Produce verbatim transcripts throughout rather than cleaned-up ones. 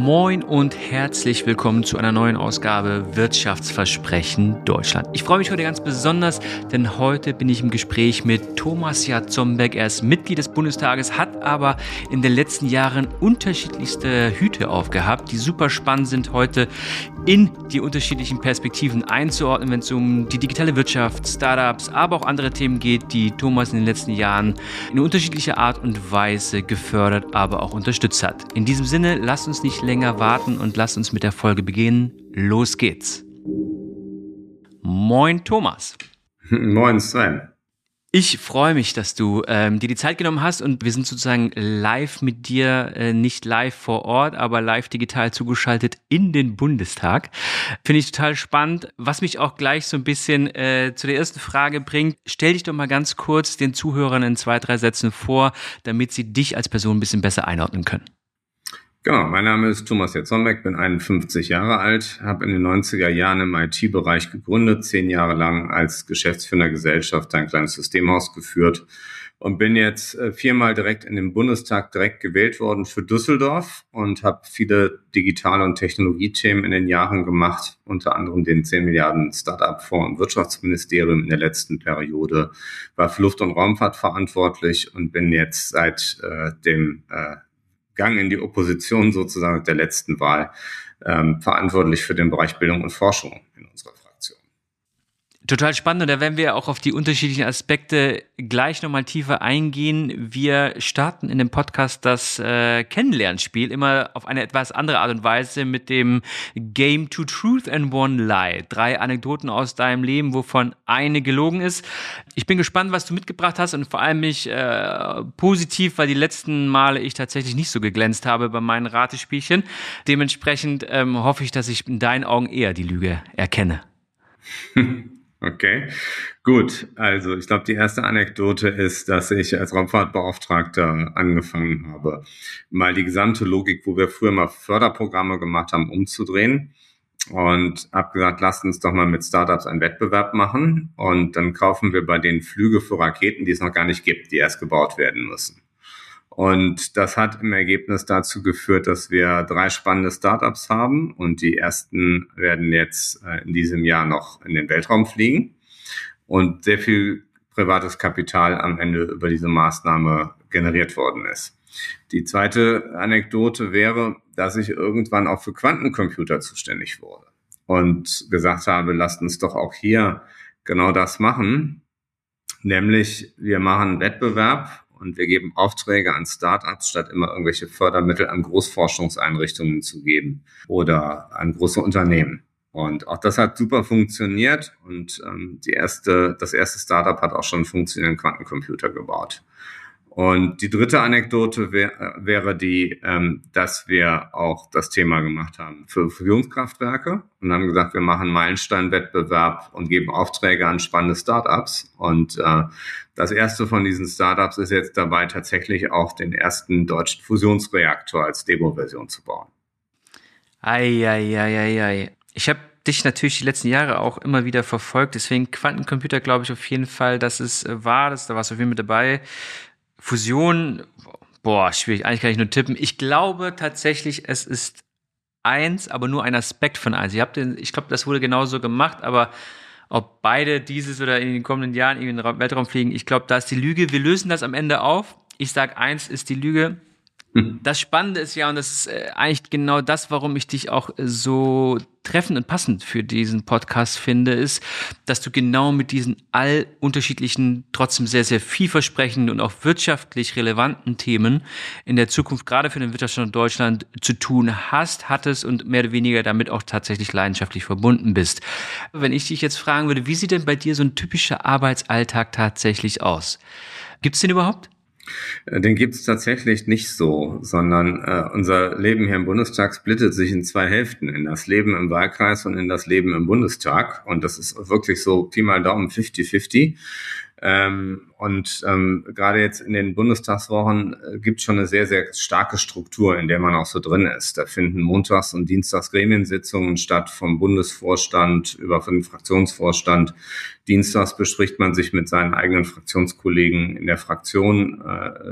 Moin und herzlich willkommen zu einer neuen Ausgabe Wirtschaftsversprechen Deutschland. Ich freue mich heute ganz besonders, denn heute bin ich im Gespräch mit Thomas Jarzombeck. Er ist Mitglied des Bundestages, hat aber in den letzten Jahren unterschiedlichste Hüte aufgehabt, die super spannend sind, heute in die unterschiedlichen Perspektiven einzuordnen, wenn es um die digitale Wirtschaft, Startups, aber auch andere Themen geht, die Thomas in den letzten Jahren in unterschiedlicher Art und Weise gefördert, aber auch unterstützt hat. In diesem Sinne, lasst uns nicht länger warten und lasst uns mit der Folge beginnen. Los geht's. Moin Thomas. Moin Sven. Ich freue mich, dass du ähm, dir die Zeit genommen hast und wir sind sozusagen live mit dir, äh, nicht live vor Ort, aber live digital zugeschaltet in den Bundestag. Finde ich total spannend. Was mich auch gleich so ein bisschen äh, zu der ersten Frage bringt, stell dich doch mal ganz kurz den Zuhörern in zwei, drei Sätzen vor, damit sie dich als Person ein bisschen besser einordnen können. Genau, mein Name ist Thomas Jarzombeck, bin einundfünfzig Jahre alt, habe in den neunziger Jahren im I T-Bereich gegründet, zehn Jahre lang als Geschäftsführer Gesellschaft ein kleines Systemhaus geführt und bin jetzt viermal direkt in den Bundestag direkt gewählt worden für Düsseldorf und habe viele digitale und Technologiethemen in den Jahren gemacht, unter anderem den zehn Milliarden Start-up-Fonds im Wirtschaftsministerium in der letzten Periode, war für Luft- und Raumfahrt verantwortlich und bin jetzt seit äh, dem äh, Gang in die Opposition sozusagen der letzten Wahl ähm, verantwortlich für den Bereich Bildung und Forschung in unserer Fraktion. Total spannend und da werden wir auch auf die unterschiedlichen Aspekte gleich nochmal tiefer eingehen. Wir starten in dem Podcast das äh, Kennenlernspiel immer auf eine etwas andere Art und Weise mit dem Game Two Truth and One Lie. Drei Anekdoten aus deinem Leben, wovon eine gelogen ist. Ich bin gespannt, was du mitgebracht hast und vor allem mich äh, positiv, weil die letzten Male ich tatsächlich nicht so geglänzt habe bei meinen Ratespielchen. Dementsprechend ähm, hoffe ich, dass ich in deinen Augen eher die Lüge erkenne. Okay, gut. Also ich glaube, die erste Anekdote ist, dass ich als Raumfahrtbeauftragter angefangen habe, mal die gesamte Logik, wo wir früher mal Förderprogramme gemacht haben, umzudrehen. Und habe gesagt, lasst uns doch mal mit Startups einen Wettbewerb machen. Und dann kaufen wir bei denen Flüge für Raketen, die es noch gar nicht gibt, die erst gebaut werden müssen. Und das hat im Ergebnis dazu geführt, dass wir drei spannende Startups haben und die ersten werden jetzt in diesem Jahr noch in den Weltraum fliegen und sehr viel privates Kapital am Ende über diese Maßnahme generiert worden ist. Die zweite Anekdote wäre, dass ich irgendwann auch für Quantencomputer zuständig wurde und gesagt habe, lasst uns doch auch hier genau das machen, nämlich wir machen einen Wettbewerb und wir geben Aufträge an Startups, statt immer irgendwelche Fördermittel an Großforschungseinrichtungen zu geben oder an große Unternehmen. Und auch das hat super funktioniert und ähm, die erste, das erste Startup hat auch schon einen funktionierenden Quantencomputer gebaut. Und die dritte Anekdote wär, wäre die, ähm, dass wir auch das Thema gemacht haben für Fusionskraftwerke und haben gesagt, wir machen einen Meilensteinwettbewerb und geben Aufträge an spannende Startups. Und äh, das erste von diesen Startups ist jetzt dabei, tatsächlich auch den ersten deutschen Fusionsreaktor als Demo-Version zu bauen. Eieieiei. Ich habe dich natürlich die letzten Jahre auch immer wieder verfolgt, deswegen Quantencomputer glaube ich auf jeden Fall, dass es war, dass da warst du auf jeden Fall mit dabei. Fusion, boah, schwierig, eigentlich kann ich nur tippen. Ich glaube tatsächlich, es ist eins, aber nur ein Aspekt von eins. Ihr habt den, ich glaube, das wurde genauso gemacht, aber ob beide dieses oder in den kommenden Jahren irgendwie in den Weltraum fliegen, ich glaube, da ist die Lüge. Wir lösen das am Ende auf. Ich sage, eins ist die Lüge. Das Spannende ist ja, und das ist eigentlich genau das, warum ich dich auch so treffend und passend für diesen Podcast finde, ist, dass du genau mit diesen all unterschiedlichen, trotzdem sehr, sehr vielversprechenden und auch wirtschaftlich relevanten Themen in der Zukunft, gerade für den Wirtschaftsstandort Deutschland, zu tun hast, hattest und mehr oder weniger damit auch tatsächlich leidenschaftlich verbunden bist. Wenn ich dich jetzt fragen würde, wie sieht denn bei dir so ein typischer Arbeitsalltag tatsächlich aus? Gibt es den überhaupt? Den gibt es tatsächlich nicht so, sondern äh, unser Leben hier im Bundestag splittet sich in zwei Hälften, in das Leben im Wahlkreis und in das Leben im Bundestag. Und das ist wirklich so Pi mal Daumen fünfzig fünfzig. Ähm, und ähm, gerade jetzt in den Bundestagswochen äh, gibt es schon eine sehr, sehr starke Struktur, in der man auch so drin ist. Da finden montags und dienstags Gremiensitzungen statt, vom Bundesvorstand über den Fraktionsvorstand. Dienstags bespricht man sich mit seinen eigenen Fraktionskollegen in der Fraktion äh,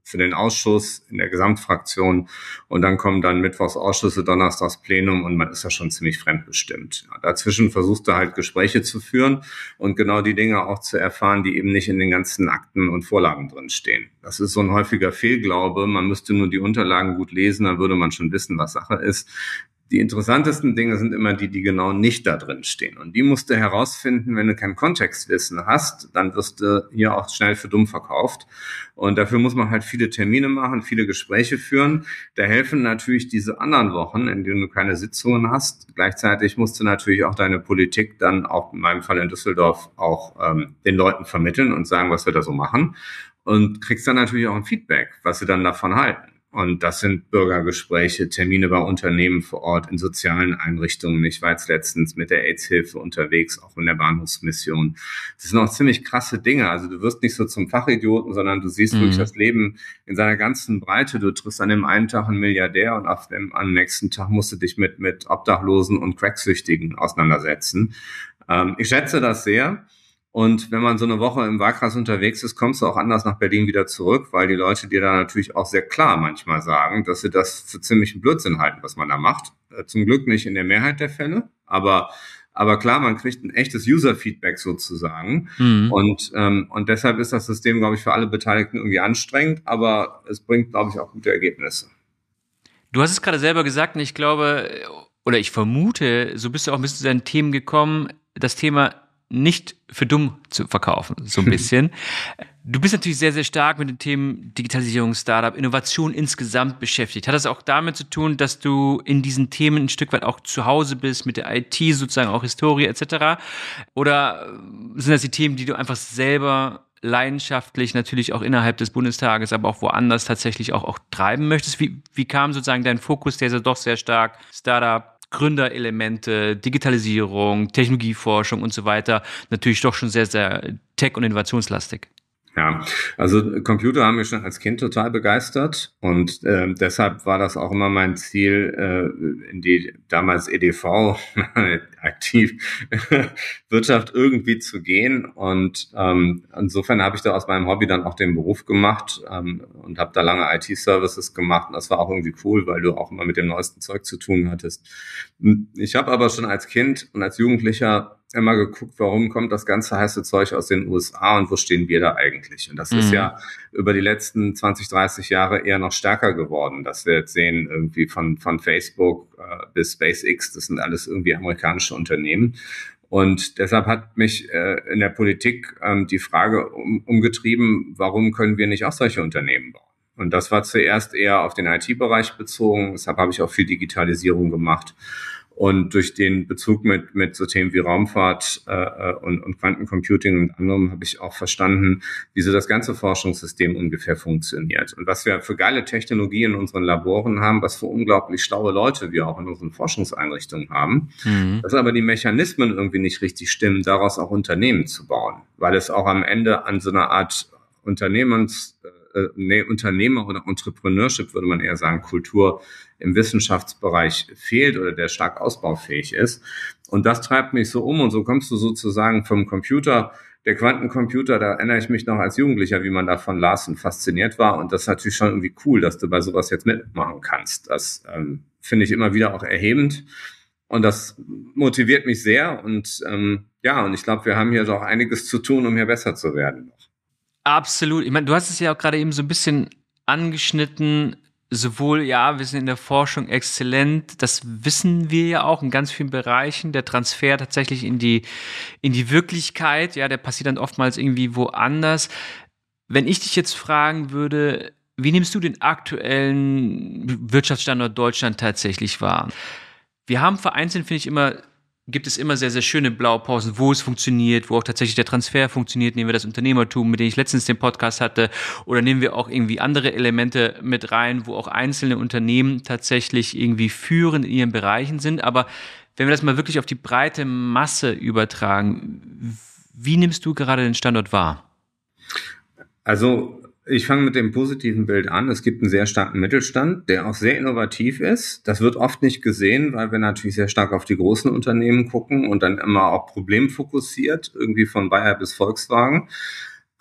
für den Ausschuss in der Gesamtfraktion und dann kommen dann Mittwochs Ausschüsse, Donnerstags Plenum und man ist ja schon ziemlich fremdbestimmt. Ja, dazwischen versuchst du halt Gespräche zu führen und genau die Dinge auch zu erfahren, die eben nicht in den ganzen Akten und Vorlagen drin stehen. Das ist so ein häufiger Fehlglaube. Man müsste nur die Unterlagen gut lesen, dann würde man schon wissen, was Sache ist. Die interessantesten Dinge sind immer die, die genau nicht da drin stehen. Und die musst du herausfinden, wenn du kein Kontextwissen hast, dann wirst du hier auch schnell für dumm verkauft. Und dafür muss man halt viele Termine machen, viele Gespräche führen. Da helfen natürlich diese anderen Wochen, in denen du keine Sitzungen hast. Gleichzeitig musst du natürlich auch deine Politik dann auch in meinem Fall in Düsseldorf auch ähm, den Leuten vermitteln und sagen, was wir da so machen. Und kriegst dann natürlich auch ein Feedback, was sie dann davon halten. Und das sind Bürgergespräche, Termine bei Unternehmen vor Ort, in sozialen Einrichtungen. Ich war jetzt letztens mit der AIDS-Hilfe unterwegs, auch in der Bahnhofsmission. Das sind auch ziemlich krasse Dinge. Also du wirst nicht so zum Fachidioten, sondern du siehst mhm. wirklich das Leben in seiner ganzen Breite. Du triffst an dem einen Tag einen Milliardär und auf dem, am nächsten Tag musst du dich mit, mit Obdachlosen und Cracksüchtigen auseinandersetzen. Ähm, ich schätze das sehr. Und wenn man so eine Woche im Wahlkreis unterwegs ist, kommst du auch anders nach Berlin wieder zurück, weil die Leute dir da natürlich auch sehr klar manchmal sagen, dass sie das für ziemlichen Blödsinn halten, was man da macht. Zum Glück nicht in der Mehrheit der Fälle, aber aber klar, man kriegt ein echtes User-Feedback sozusagen. Mhm. Und ähm, und deshalb ist das System, glaube ich, für alle Beteiligten irgendwie anstrengend, aber es bringt, glaube ich, auch gute Ergebnisse. Du hast es gerade selber gesagt und ich glaube, oder ich vermute, so bist du auch ein bisschen zu deinen Themen gekommen, das Thema nicht für dumm zu verkaufen, so ein bisschen. Du bist natürlich sehr, sehr stark mit den Themen Digitalisierung, Startup, Innovation insgesamt beschäftigt. Hat das auch damit zu tun, dass du in diesen Themen ein Stück weit auch zu Hause bist, mit der I T sozusagen, auch Historie et cetera? Oder sind das die Themen, die du einfach selber leidenschaftlich natürlich auch innerhalb des Bundestages, aber auch woanders tatsächlich auch, auch treiben möchtest? Wie, wie kam sozusagen dein Fokus, der ist ja doch sehr stark Startup, Gründerelemente, Digitalisierung, Technologieforschung und so weiter, natürlich doch schon sehr, sehr tech- und innovationslastig. Ja, also Computer haben mich schon als Kind total begeistert und äh, deshalb war das auch immer mein Ziel, äh, in die damals E D V aktiv Wirtschaft irgendwie zu gehen und ähm, insofern habe ich da aus meinem Hobby dann auch den Beruf gemacht ähm, und habe da lange I T-Services gemacht und das war auch irgendwie cool, weil du auch immer mit dem neuesten Zeug zu tun hattest. Ich habe aber schon als Kind und als Jugendlicher immer geguckt, warum kommt das ganze heiße Zeug aus den U S A und wo stehen wir da eigentlich? Und das mhm. ist ja über die letzten zwanzig, dreißig Jahre eher noch stärker geworden, dass wir jetzt sehen, irgendwie von von Facebook äh, bis SpaceX, das sind alles irgendwie amerikanische Unternehmen. Und deshalb hat mich äh, in der Politik ähm, die Frage um, umgetrieben, warum können wir nicht auch solche Unternehmen bauen? Und das war zuerst eher auf den I T-Bereich bezogen, deshalb habe ich auch viel Digitalisierung gemacht. Und durch den Bezug mit mit so Themen wie Raumfahrt äh, und, und Quantencomputing und anderem habe ich auch verstanden, wie so das ganze Forschungssystem ungefähr funktioniert. Und was wir für geile Technologie in unseren Laboren haben, was für unglaublich schlaue Leute wir auch in unseren Forschungseinrichtungen haben, mhm. dass aber die Mechanismen irgendwie nicht richtig stimmen, daraus auch Unternehmen zu bauen. Weil es auch am Ende an so einer Art Unternehmens... Äh, nee, Unternehmer oder Entrepreneurship, würde man eher sagen, Kultur im Wissenschaftsbereich fehlt oder der stark ausbaufähig ist. Und das treibt mich so um und so kommst du sozusagen vom Computer, der Quantencomputer, da erinnere ich mich noch als Jugendlicher, wie man davon las und fasziniert war. Und das ist natürlich schon irgendwie cool, dass du bei sowas jetzt mitmachen kannst. Das ähm, finde ich immer wieder auch erhebend. Und das motiviert mich sehr. Und ähm, ja, und ich glaube, wir haben hier doch einiges zu tun, um hier besser zu werden noch. Absolut. Ich meine, du hast es ja auch gerade eben so ein bisschen angeschnitten, sowohl, ja, wir sind in der Forschung exzellent, das wissen wir ja auch in ganz vielen Bereichen, der Transfer tatsächlich in die, in die Wirklichkeit, ja, der passiert dann oftmals irgendwie woanders. Wenn ich dich jetzt fragen würde, wie nimmst du den aktuellen Wirtschaftsstandort Deutschland tatsächlich wahr? Wir haben vereinzelt, finde ich, immer gibt es immer sehr, sehr schöne Blaupausen, wo es funktioniert, wo auch tatsächlich der Transfer funktioniert. Nehmen wir das Unternehmertum, mit dem ich letztens den Podcast hatte, oder nehmen wir auch irgendwie andere Elemente mit rein, wo auch einzelne Unternehmen tatsächlich irgendwie führend in ihren Bereichen sind. Aber wenn wir das mal wirklich auf die breite Masse übertragen, wie nimmst du gerade den Standort wahr? Also ich fange mit dem positiven Bild an. Es gibt einen sehr starken Mittelstand, der auch sehr innovativ ist. Das wird oft nicht gesehen, weil wir natürlich sehr stark auf die großen Unternehmen gucken und dann immer auch problemfokussiert, irgendwie von Bayer bis Volkswagen.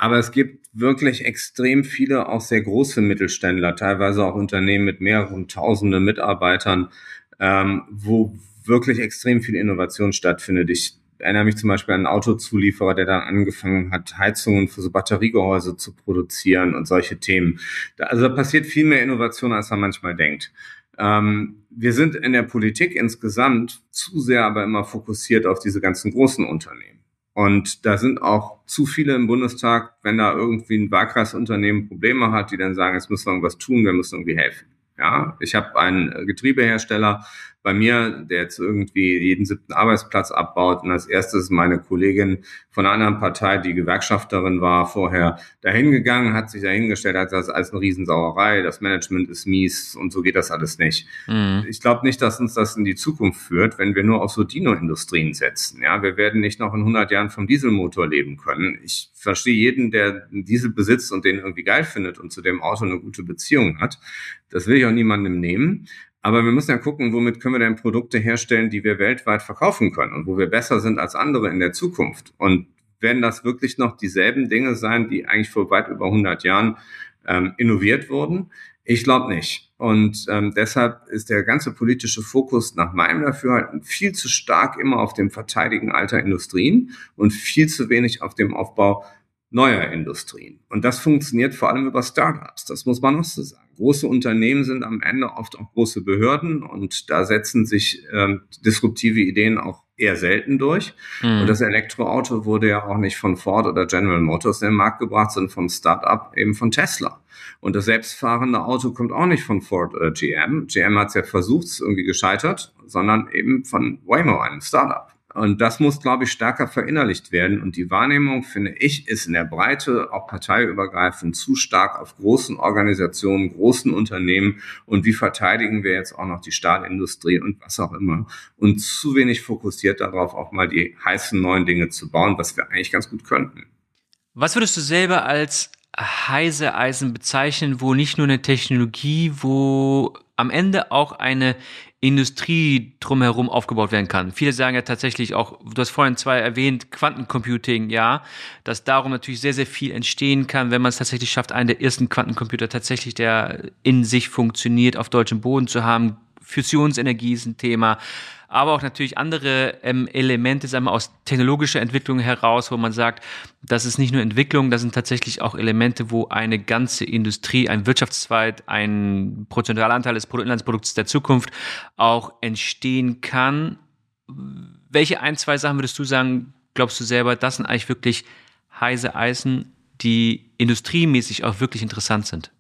Aber es gibt wirklich extrem viele auch sehr große Mittelständler, teilweise auch Unternehmen mit mehreren tausenden Mitarbeitern, ähm, wo wirklich extrem viel Innovation stattfindet. Ich erinnere mich zum Beispiel an einen Autozulieferer, der dann angefangen hat, Heizungen für so Batteriegehäuse zu produzieren und solche Themen. Da, also da passiert viel mehr Innovation, als man manchmal denkt. Ähm, wir sind in der Politik insgesamt zu sehr aber immer fokussiert auf diese ganzen großen Unternehmen. Und da sind auch zu viele im Bundestag, wenn da irgendwie ein Wahlkreisunternehmen Probleme hat, die dann sagen, jetzt müssen wir irgendwas tun, wir müssen irgendwie helfen. Ja, ich habe einen Getriebehersteller bei mir, der jetzt irgendwie jeden siebten Arbeitsplatz abbaut. Und als erstes ist meine Kollegin von einer anderen Partei, die Gewerkschafterin war, vorher dahin gegangen, hat sich dahingestellt, hat das als eine Riesensauerei, das Management ist mies und so geht das alles nicht. Mhm. Ich glaube nicht, dass uns das in die Zukunft führt, wenn wir nur auf so Dino-Industrien setzen. Ja, wir werden nicht noch in hundert Jahren vom Dieselmotor leben können. Ich verstehe jeden, der einen Diesel besitzt und den irgendwie geil findet und zu dem Auto eine gute Beziehung hat. Das will ich auch niemandem nehmen. Aber wir müssen ja gucken, womit können wir denn Produkte herstellen, die wir weltweit verkaufen können und wo wir besser sind als andere in der Zukunft. Und werden das wirklich noch dieselben Dinge sein, die eigentlich vor weit über hundert Jahren ähm, innoviert wurden? Ich glaube nicht. Und ähm, deshalb ist der ganze politische Fokus nach meinem Dafürhalten viel zu stark immer auf dem Verteidigen alter Industrien und viel zu wenig auf dem Aufbau neuer Industrien. Und das funktioniert vor allem über Startups. Das muss man auch so sagen. Große Unternehmen sind am Ende oft auch große Behörden und da setzen sich ähm, disruptive Ideen auch eher selten durch. Mhm. Und das Elektroauto wurde ja auch nicht von Ford oder General Motors in den Markt gebracht, sondern vom Startup eben von Tesla. Und das selbstfahrende Auto kommt auch nicht von Ford oder G M. G M hat es ja versucht, ist irgendwie gescheitert, sondern eben von Waymo, einem Startup. Und das muss, glaube ich, stärker verinnerlicht werden. Und die Wahrnehmung, finde ich, ist in der Breite, auch parteiübergreifend, zu stark auf großen Organisationen, großen Unternehmen. Und wie verteidigen wir jetzt auch noch die Stahlindustrie und was auch immer. Und zu wenig fokussiert darauf, auch mal die heißen neuen Dinge zu bauen, was wir eigentlich ganz gut könnten. Was würdest du selber als heiße Eisen bezeichnen, wo nicht nur eine Technologie, wo am Ende auch eine Industrie drumherum aufgebaut werden kann? Viele sagen ja tatsächlich auch, du hast vorhin zwei erwähnt, Quantencomputing, ja, dass darum natürlich sehr, sehr viel entstehen kann, wenn man es tatsächlich schafft, einen der ersten Quantencomputer tatsächlich, der in sich funktioniert, auf deutschem Boden zu haben. Fusionsenergie ist ein Thema, aber auch natürlich andere ähm, Elemente, sagen wir, aus technologischer Entwicklung heraus, wo man sagt, das ist nicht nur Entwicklung, das sind tatsächlich auch Elemente, wo eine ganze Industrie, ein Wirtschaftszweig, ein prozentualer Anteil des Bruttoinlandsprodukts der Zukunft auch entstehen kann. Welche ein, zwei Sachen würdest du sagen, glaubst du selber, das sind eigentlich wirklich heiße Eisen, die industriemäßig auch wirklich interessant sind?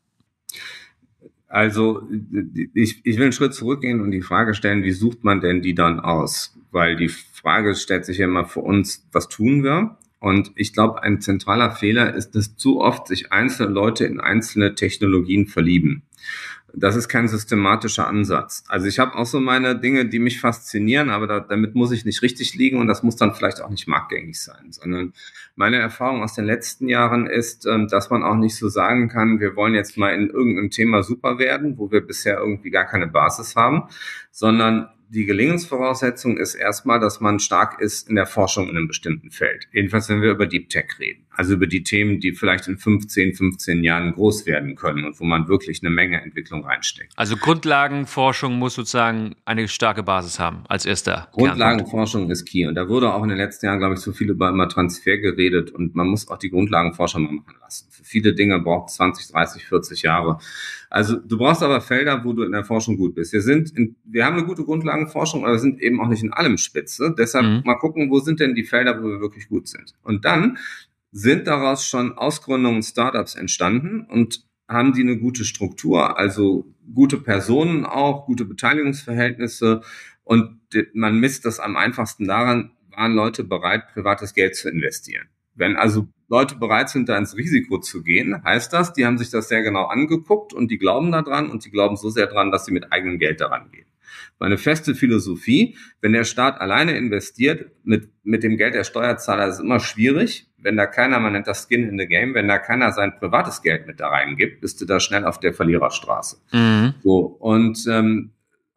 Also ich, ich will einen Schritt zurückgehen und die Frage stellen, wie sucht man denn die dann aus? Weil die Frage stellt sich ja immer für uns, was tun wir? Und ich glaube, ein zentraler Fehler ist, dass zu oft sich einzelne Leute in einzelne Technologien verlieben. Das ist kein systematischer Ansatz. Also ich habe auch so meine Dinge, die mich faszinieren, aber da, damit muss ich nicht richtig liegen und das muss dann vielleicht auch nicht marktgängig sein, sondern meine Erfahrung aus den letzten Jahren ist, dass man auch nicht so sagen kann, wir wollen jetzt mal in irgendeinem Thema super werden, wo wir bisher irgendwie gar keine Basis haben, sondern die Gelingensvoraussetzung ist erstmal, dass man stark ist in der Forschung in einem bestimmten Feld. Jedenfalls, wenn wir über Deep Tech reden. Also über die Themen, die vielleicht in fünfzehn, fünfzehn Jahren groß werden können und wo man wirklich eine Menge Entwicklung reinsteckt. Also Grundlagenforschung muss sozusagen eine starke Basis haben als erster. Grundlagenforschung ist key. Und da wurde auch in den letzten Jahren, glaube ich, so viel über immer Transfer geredet. Und man muss auch die Grundlagenforschung mal machen lassen. Für viele Dinge braucht es zwanzig, dreißig, vierzig Jahre. Also du brauchst aber Felder, wo du in der Forschung gut bist. Wir sind, in, wir haben eine gute Grundlagenforschung, aber wir sind eben auch nicht in allem Spitze. Deshalb mhm. mal gucken, wo sind denn die Felder, wo wir wirklich gut sind. Und dann sind daraus schon Ausgründungen, Startups entstanden und haben die eine gute Struktur, also gute Personen auch, gute Beteiligungsverhältnisse und man misst das am einfachsten daran, waren Leute bereit, privates Geld zu investieren. Wenn also Leute bereit sind, da ins Risiko zu gehen, heißt das, die haben sich das sehr genau angeguckt und die glauben daran und die glauben so sehr dran, dass sie mit eigenem Geld daran gehen. Eine feste Philosophie, wenn der Staat alleine investiert, mit, mit dem Geld der Steuerzahler ist es immer schwierig. Wenn da keiner, man nennt das Skin in the Game, wenn da keiner sein privates Geld mit da reingibt, bist du da schnell auf der Verliererstraße. Mhm. So, und, ähm,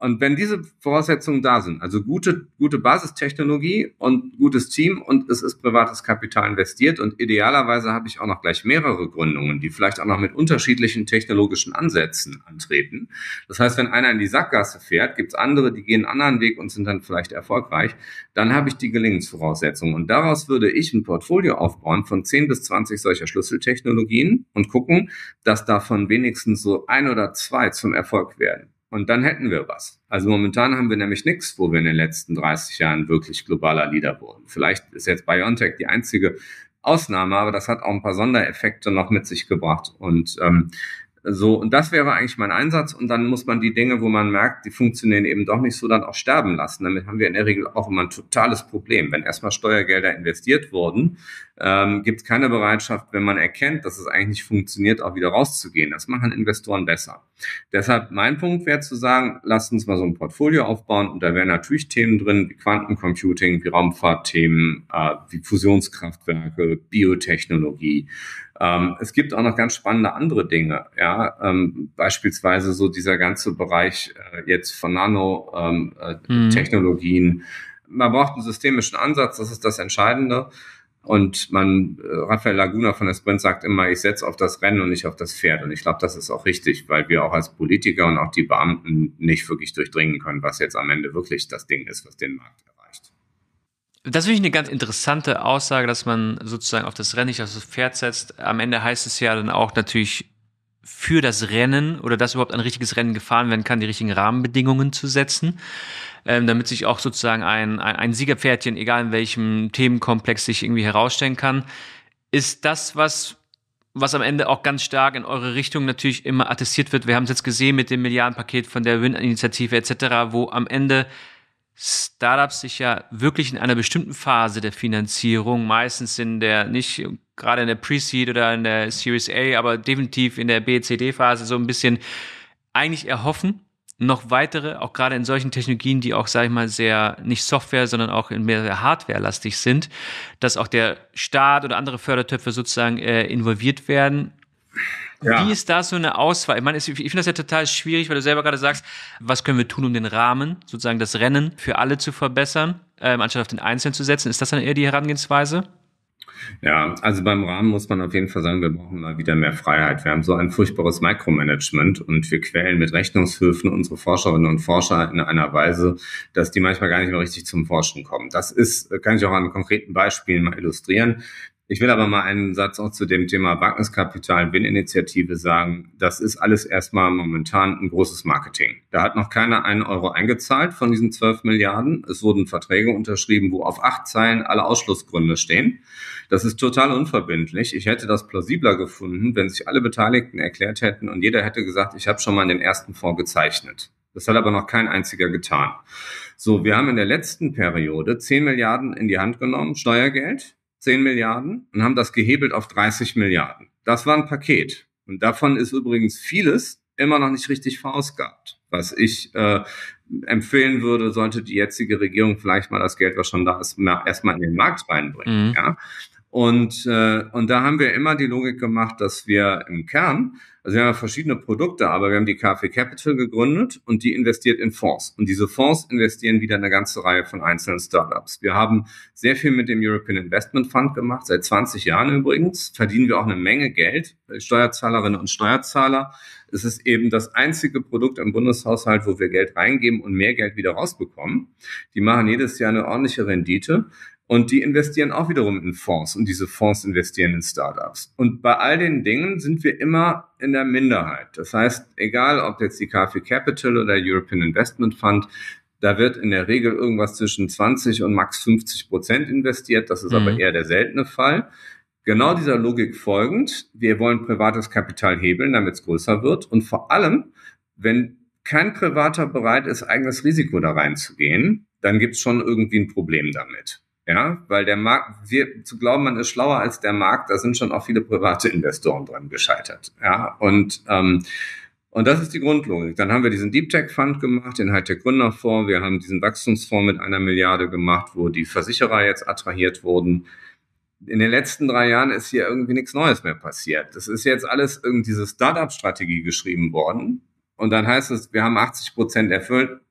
Und wenn diese Voraussetzungen da sind, also gute, gute Basistechnologie und gutes Team und es ist privates Kapital investiert und idealerweise habe ich auch noch gleich mehrere Gründungen, die vielleicht auch noch mit unterschiedlichen technologischen Ansätzen antreten. Das heißt, wenn einer in die Sackgasse fährt, gibt es andere, die gehen einen anderen Weg und sind dann vielleicht erfolgreich. Dann habe ich die Gelingensvoraussetzungen. Und daraus würde ich ein Portfolio aufbauen von zehn bis zwanzig solcher Schlüsseltechnologien und gucken, dass davon wenigstens so ein oder zwei zum Erfolg werden. Und dann hätten wir was. Also momentan haben wir nämlich nichts, wo wir in den letzten dreißig Jahren wirklich globaler Leader wurden. Vielleicht ist jetzt BioNTech die einzige Ausnahme, aber das hat auch ein paar Sondereffekte noch mit sich gebracht. Und ähm, so, und das wäre eigentlich mein Einsatz. Und dann muss man die Dinge, wo man merkt, die funktionieren eben doch nicht so, dann auch sterben lassen. Damit haben wir in der Regel auch immer ein totales Problem. Wenn erstmal Steuergelder investiert wurden, ähm, gibt es keine Bereitschaft, wenn man erkennt, dass es eigentlich nicht funktioniert, auch wieder rauszugehen. Das machen Investoren besser. Deshalb mein Punkt wäre zu sagen, lasst uns mal so ein Portfolio aufbauen. Und da wären natürlich Themen drin, wie Quantencomputing, wie Raumfahrtthemen, äh, wie Fusionskraftwerke, Biotechnologie. Ähm, es gibt auch noch ganz spannende andere Dinge, ja, ähm, beispielsweise so dieser ganze Bereich äh, jetzt von Nanotechnologien. Ähm, mhm. Man braucht einen systemischen Ansatz, das ist das Entscheidende. Und man, äh, Rafael Laguna von der Sprint sagt immer, ich setze auf das Rennen und nicht auf das Pferd. Und ich glaube, das ist auch richtig, weil wir auch als Politiker und auch die Beamten nicht wirklich durchdringen können, was jetzt am Ende wirklich das Ding ist, was den Markt erreicht. Das finde ich eine ganz interessante Aussage, dass man sozusagen auf das Rennen nicht auf das Pferd setzt. Am Ende heißt es ja dann auch natürlich für das Rennen oder dass überhaupt ein richtiges Rennen gefahren werden kann, die richtigen Rahmenbedingungen zu setzen, ähm, damit sich auch sozusagen ein, ein, ein Siegerpferdchen, egal in welchem Themenkomplex, sich irgendwie herausstellen kann. Ist das, was was am Ende auch ganz stark in eure Richtung natürlich immer attestiert wird. Wir haben es jetzt gesehen mit dem Milliardenpaket von der Win-Initiative et cetera, wo am Ende Startups sich ja wirklich in einer bestimmten Phase der Finanzierung, meistens in der, nicht gerade in der Pre-Seed oder in der Series A, aber definitiv in der B C D-Phase so ein bisschen eigentlich erhoffen, noch weitere, auch gerade in solchen Technologien, die auch, sage ich mal, sehr, nicht Software, sondern auch mehr Hardware-lastig sind, dass auch der Staat oder andere Fördertöpfe sozusagen äh, involviert werden. Ja. Wie ist da so eine Auswahl? Ich meine, ich finde das ja total schwierig, weil du selber gerade sagst, was können wir tun, um den Rahmen, sozusagen das Rennen für alle zu verbessern, ähm, anstatt auf den Einzelnen zu setzen. Ist das dann eher die Herangehensweise? Ja, also beim Rahmen muss man auf jeden Fall sagen, wir brauchen mal wieder mehr Freiheit. Wir haben so ein furchtbares Micromanagement und wir quälen mit Rechnungshöfen unsere Forscherinnen und Forscher in einer Weise, dass die manchmal gar nicht mehr richtig zum Forschen kommen. Das ist, kann ich auch an konkreten Beispielen mal illustrieren. Ich will aber mal einen Satz auch zu dem Thema Wagniskapital, Win-Initiative sagen. Das ist alles erstmal momentan ein großes Marketing. Da hat noch keiner einen Euro eingezahlt von diesen zwölf Milliarden. Es wurden Verträge unterschrieben, wo auf acht Zeilen alle Ausschlussgründe stehen. Das ist total unverbindlich. Ich hätte das plausibler gefunden, wenn sich alle Beteiligten erklärt hätten und jeder hätte gesagt, ich habe schon mal den ersten Fonds gezeichnet. Das hat aber noch kein einziger getan. So, wir haben in der letzten Periode zehn Milliarden in die Hand genommen, Steuergeld. zehn Milliarden und haben das gehebelt auf dreißig Milliarden. Das war ein Paket. Und davon ist übrigens vieles immer noch nicht richtig verausgabt. Was ich äh, empfehlen würde, sollte die jetzige Regierung vielleicht mal das Geld, was schon da ist, erstmal in den Markt reinbringen. Mhm. Ja? Und, äh, und da haben wir immer die Logik gemacht, dass wir im Kern, also wir haben verschiedene Produkte, aber wir haben die K f W Capital gegründet und die investiert in Fonds. Und diese Fonds investieren wieder eine ganze Reihe von einzelnen Startups. Wir haben sehr viel mit dem European Investment Fund gemacht, seit zwanzig Jahren übrigens, verdienen wir auch eine Menge Geld, Steuerzahlerinnen und Steuerzahler. Es ist eben das einzige Produkt im Bundeshaushalt, wo wir Geld reingeben und mehr Geld wieder rausbekommen. Die machen jedes Jahr eine ordentliche Rendite. Und die investieren auch wiederum in Fonds und diese Fonds investieren in Startups. Und bei all den Dingen sind wir immer in der Minderheit. Das heißt, egal ob jetzt die K f W Capital oder European Investment Fund, da wird in der Regel irgendwas zwischen zwanzig und max fünfzig Prozent investiert. Das ist mhm. aber eher der seltene Fall. Genau dieser Logik folgend, wir wollen privates Kapital hebeln, damit es größer wird. Und vor allem, wenn kein Privater bereit ist, eigenes Risiko da reinzugehen, dann gibt es schon irgendwie ein Problem damit. Ja, weil der Markt, wir zu glauben, man ist schlauer als der Markt, da sind schon auch viele private Investoren dran gescheitert. Ja, und ähm, und das ist die Grundlogik. Dann haben wir diesen Deep Tech Fund gemacht, den Hightech Gründerfonds. Wir haben diesen Wachstumsfonds mit einer Milliarde gemacht, wo die Versicherer jetzt attrahiert wurden. In den letzten drei Jahren ist hier irgendwie nichts Neues mehr passiert. Das ist jetzt alles irgendwie diese Startup-Strategie geschrieben worden. Und dann heißt es, wir haben achtzig Prozent erfüllt.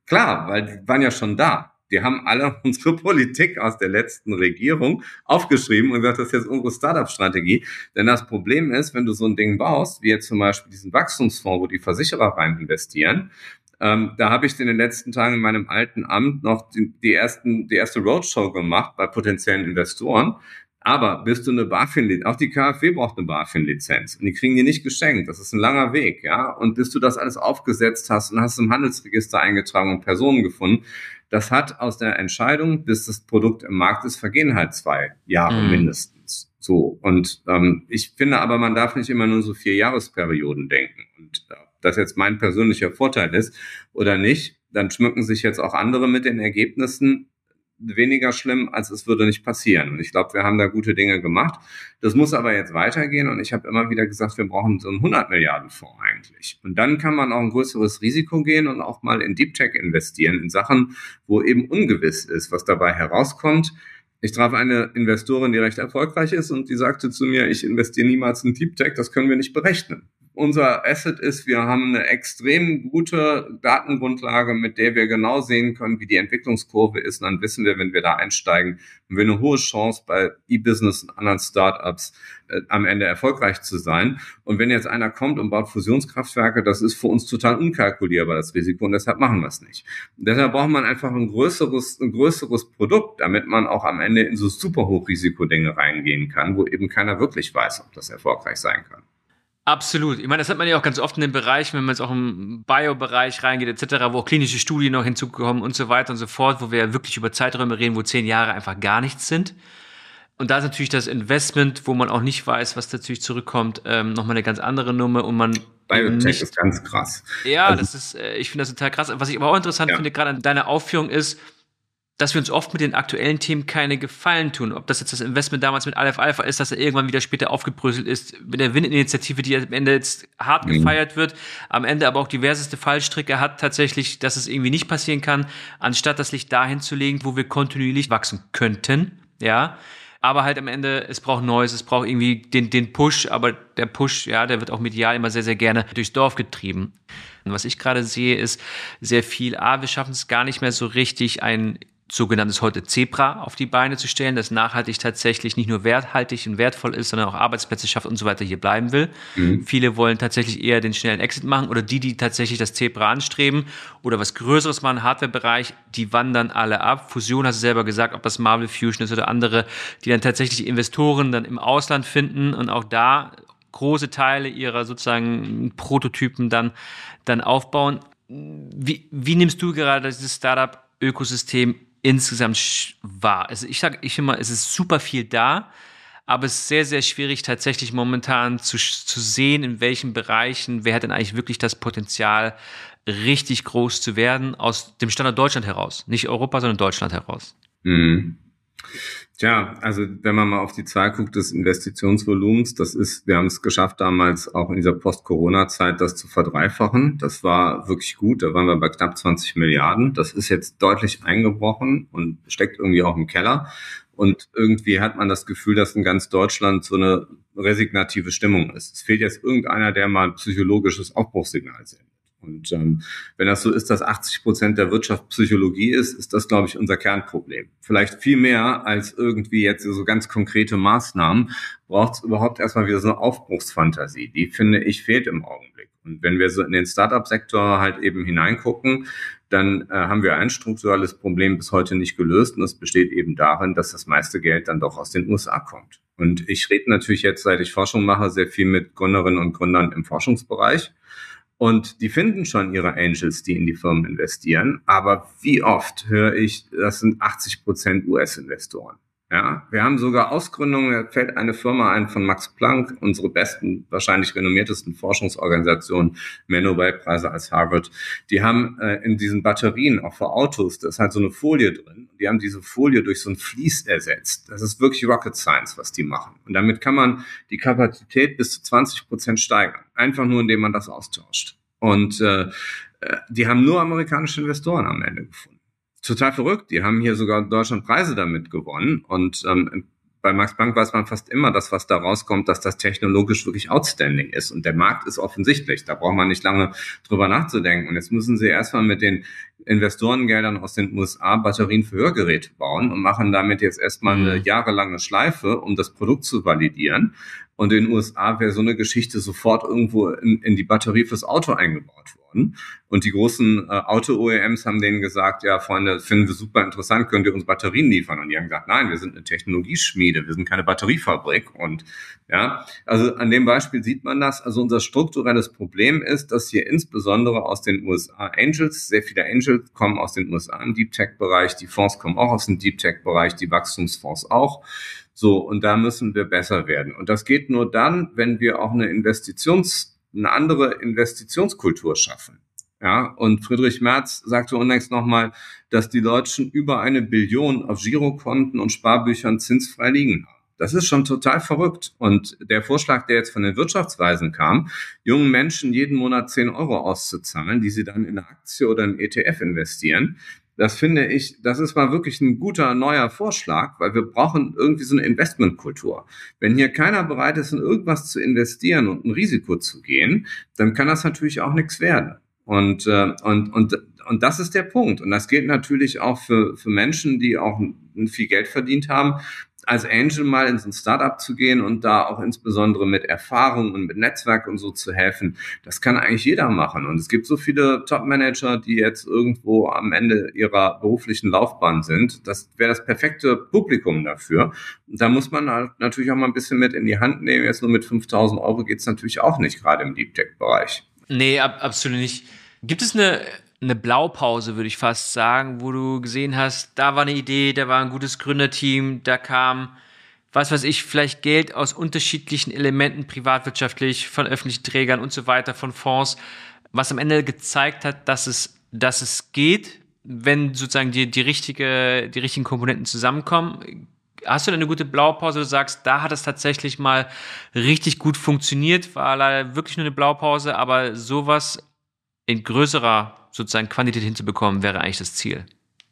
Klar, weil die waren ja schon da. Die haben alle unsere Politik aus der letzten Regierung aufgeschrieben und gesagt, das ist jetzt unsere Startup-Strategie. Denn das Problem ist, wenn du so ein Ding baust, wie jetzt zum Beispiel diesen Wachstumsfonds, wo die Versicherer rein investieren, ähm, da habe ich in den letzten Tagen in meinem alten Amt noch die, die, ersten, die erste Roadshow gemacht bei potenziellen Investoren. Aber bist du eine BaFin-Lizenz, auch die KfW braucht eine BaFin-Lizenz und die kriegen die nicht geschenkt. Das ist ein langer Weg, ja. Und bis du das alles aufgesetzt hast und hast im Handelsregister eingetragen und Personen gefunden, das hat aus der Entscheidung, bis das Produkt im Markt ist, vergehen halt zwei Jahre mhm. mindestens. So. Und ähm, ich finde aber, man darf nicht immer nur so vier Jahresperioden denken. Und äh, das jetzt mein persönlicher Vorteil ist oder nicht, dann schmücken sich jetzt auch andere mit den Ergebnissen. Weniger schlimm, als es würde nicht passieren. Und ich glaube, wir haben da gute Dinge gemacht. Das muss aber jetzt weitergehen. Und ich habe immer wieder gesagt, wir brauchen so einen hundert Milliarden Fonds eigentlich. Und dann kann man auch ein größeres Risiko gehen und auch mal in Deep Tech investieren, in Sachen, wo eben ungewiss ist, was dabei herauskommt. Ich traf eine Investorin, die recht erfolgreich ist und die sagte zu mir, ich investiere niemals in Deep Tech, das können wir nicht berechnen. Unser Asset ist, wir haben eine extrem gute Datengrundlage, mit der wir genau sehen können, wie die Entwicklungskurve ist. Und dann wissen wir, wenn wir da einsteigen, haben wir eine hohe Chance, bei E-Business und anderen Startups äh, am Ende erfolgreich zu sein. Und wenn jetzt einer kommt und baut Fusionskraftwerke, das ist für uns total unkalkulierbar, das Risiko. Und deshalb machen wir es nicht. Und deshalb braucht man einfach ein größeres, ein größeres Produkt, damit man auch am Ende in so super Hochrisiko-Dinge reingehen kann, wo eben keiner wirklich weiß, ob das erfolgreich sein kann. Absolut. Ich meine, das hat man ja auch ganz oft in den Bereichen, wenn man jetzt auch im Bio-Bereich reingeht et cetera, wo auch klinische Studien noch hinzukommen und so weiter und so fort, wo wir ja wirklich über Zeiträume reden, wo zehn Jahre einfach gar nichts sind. Und da ist natürlich das Investment, wo man auch nicht weiß, was natürlich zurückkommt, ähm, nochmal eine ganz andere Nummer und man Biotech nicht, ist ganz krass. Ja, also, das ist, äh, ich finde das total krass. Was ich aber auch interessant ja. finde, gerade an deiner Aufführung ist, dass wir uns oft mit den aktuellen Themen keine Gefallen tun. Ob das jetzt das Investment damals mit Aleph Alpha ist, dass er irgendwann wieder später aufgebröselt ist, mit der Win-Initiative, die am Ende jetzt hart mhm. gefeiert wird, am Ende aber auch diverseste Fallstricke hat tatsächlich, dass es irgendwie nicht passieren kann, anstatt das Licht dahin zu legen, wo wir kontinuierlich wachsen könnten, ja. Aber halt am Ende, es braucht Neues, es braucht irgendwie den, den Push, aber der Push, ja, der wird auch medial immer sehr, sehr gerne durchs Dorf getrieben. Und was ich gerade sehe, ist sehr viel, ah, wir schaffen es gar nicht mehr so richtig, ein sogenanntes heute Zebra auf die Beine zu stellen, das nachhaltig tatsächlich nicht nur werthaltig und wertvoll ist, sondern auch Arbeitsplätze schafft und so weiter hier bleiben will. Mhm. Viele wollen tatsächlich eher den schnellen Exit machen oder die, die tatsächlich das Zebra anstreben oder was Größeres machen, Hardware-Bereich, die wandern alle ab. Fusion, hast du selber gesagt, ob das Marvel Fusion ist oder andere, die dann tatsächlich Investoren dann im Ausland finden und auch da große Teile ihrer sozusagen Prototypen dann, dann aufbauen. Wie, wie nimmst du gerade dieses Startup-Ökosystem insgesamt wahr? Also ich sage ich immer, es ist super viel da, aber es ist sehr, sehr schwierig tatsächlich momentan zu, zu sehen, in welchen Bereichen, wer hat denn eigentlich wirklich das Potenzial, richtig groß zu werden, aus dem Standort Deutschland heraus. Nicht Europa, sondern Deutschland heraus. Mhm. Tja, also wenn man mal auf die Zahl guckt des Investitionsvolumens, das ist, wir haben es geschafft damals auch in dieser Post-Corona-Zeit das zu verdreifachen. Das war wirklich gut, da waren wir bei knapp zwanzig Milliarden. Das ist jetzt deutlich eingebrochen und steckt irgendwie auch im Keller. Und irgendwie hat man das Gefühl, dass in ganz Deutschland so eine resignative Stimmung ist. Es fehlt jetzt irgendeiner, der mal ein psychologisches Aufbruchssignal sendet. Und ähm, wenn das so ist, dass achtzig Prozent der Wirtschaft Psychologie ist, ist das, glaube ich, unser Kernproblem. Vielleicht viel mehr als irgendwie jetzt so ganz konkrete Maßnahmen, braucht es überhaupt erstmal wieder so eine Aufbruchsfantasie. Die, finde ich, fehlt im Augenblick. Und wenn wir so in den Startup-Sektor halt eben hineingucken, dann äh, haben wir ein strukturelles Problem bis heute nicht gelöst. Und das besteht eben darin, dass das meiste Geld dann doch aus den U S A kommt. Und ich rede natürlich jetzt, seit ich Forschung mache, sehr viel mit Gründerinnen und Gründern im Forschungsbereich. Und die finden schon ihre Angels, die in die Firmen investieren. Aber wie oft höre ich, das sind achtzig Prozent U S-Investoren. Ja, wir haben sogar Ausgründungen, da fällt eine Firma ein von Max Planck, unsere besten, wahrscheinlich renommiertesten Forschungsorganisationen, mehr Nobelpreise als Harvard. Die haben äh, in diesen Batterien, auch für Autos, da ist halt so eine Folie drin. Die haben diese Folie durch so ein Vlies ersetzt. Das ist wirklich Rocket Science, was die machen. Und damit kann man die Kapazität bis zu zwanzig Prozent steigern. Einfach nur, indem man das austauscht. Und äh, die haben nur amerikanische Investoren am Ende gefunden. Total verrückt. Die haben hier sogar in Deutschland Preise damit gewonnen. Und ähm, bei Max Planck weiß man fast immer, dass was da rauskommt, dass das technologisch wirklich outstanding ist. Und der Markt ist offensichtlich. Da braucht man nicht lange drüber nachzudenken. Und jetzt müssen sie erstmal mit den Investorengeldern aus den U S A Batterien für Hörgeräte bauen und machen damit jetzt erstmal eine jahrelange Schleife, um das Produkt zu validieren. Und in den U S A wäre so eine Geschichte sofort irgendwo in, in die Batterie fürs Auto eingebaut worden. Und die großen äh, Auto-O E Ms haben denen gesagt, ja, Freunde, finden wir super interessant, könnt ihr uns Batterien liefern? Und die haben gesagt, nein, wir sind eine Technologieschmiede, wir sind keine Batteriefabrik. Und ja, also an dem Beispiel sieht man das. Also unser strukturelles Problem ist, dass hier insbesondere aus den U S A Angels, sehr viele Angels kommen aus den U S A im Deep Tech-Bereich, die Fonds kommen auch aus dem Deep Tech-Bereich, die Wachstumsfonds auch. So, und da müssen wir besser werden. Und das geht nur dann, wenn wir auch eine Investitions, eine andere Investitionskultur schaffen. Ja, und Friedrich Merz sagte unlängst nochmal, dass die Deutschen über eine Billion auf Girokonten und Sparbüchern zinsfrei liegen haben. Das ist schon total verrückt. Und der Vorschlag, der jetzt von den Wirtschaftsweisen kam, jungen Menschen jeden Monat zehn Euro auszuzahlen, die sie dann in eine Aktie oder einen E T F investieren, das finde ich, das ist mal wirklich ein guter neuer Vorschlag, weil wir brauchen irgendwie so eine Investmentkultur. Wenn hier keiner bereit ist, in irgendwas zu investieren und ein Risiko zu gehen, dann kann das natürlich auch nichts werden. Und äh, und und und das ist der Punkt. Und das gilt natürlich auch für für Menschen, die auch viel Geld verdient haben, als Angel mal in so ein Startup zu gehen und da auch insbesondere mit Erfahrung und mit Netzwerk und so zu helfen. Das kann eigentlich jeder machen. Und es gibt so viele Top-Manager, die jetzt irgendwo am Ende ihrer beruflichen Laufbahn sind. Das wäre das perfekte Publikum dafür. Und da muss man halt natürlich auch mal ein bisschen mit in die Hand nehmen. Jetzt nur mit fünftausend Euro geht's natürlich auch nicht, gerade im Deep Tech-Bereich. Nee, ab, absolut nicht. Gibt es eine, eine Blaupause, würde ich fast sagen, wo du gesehen hast, da war eine Idee, da war ein gutes Gründerteam, da kam, was weiß ich, vielleicht Geld aus unterschiedlichen Elementen, privatwirtschaftlich, von öffentlichen Trägern und so weiter, von Fonds, was am Ende gezeigt hat, dass es, dass es geht, wenn sozusagen die, die, richtige, die richtigen Komponenten zusammenkommen. Hast du denn eine gute Blaupause, wo du sagst, da hat es tatsächlich mal richtig gut funktioniert, war leider wirklich nur eine Blaupause, aber sowas in größerer sozusagen Quantität hinzubekommen, wäre eigentlich das Ziel?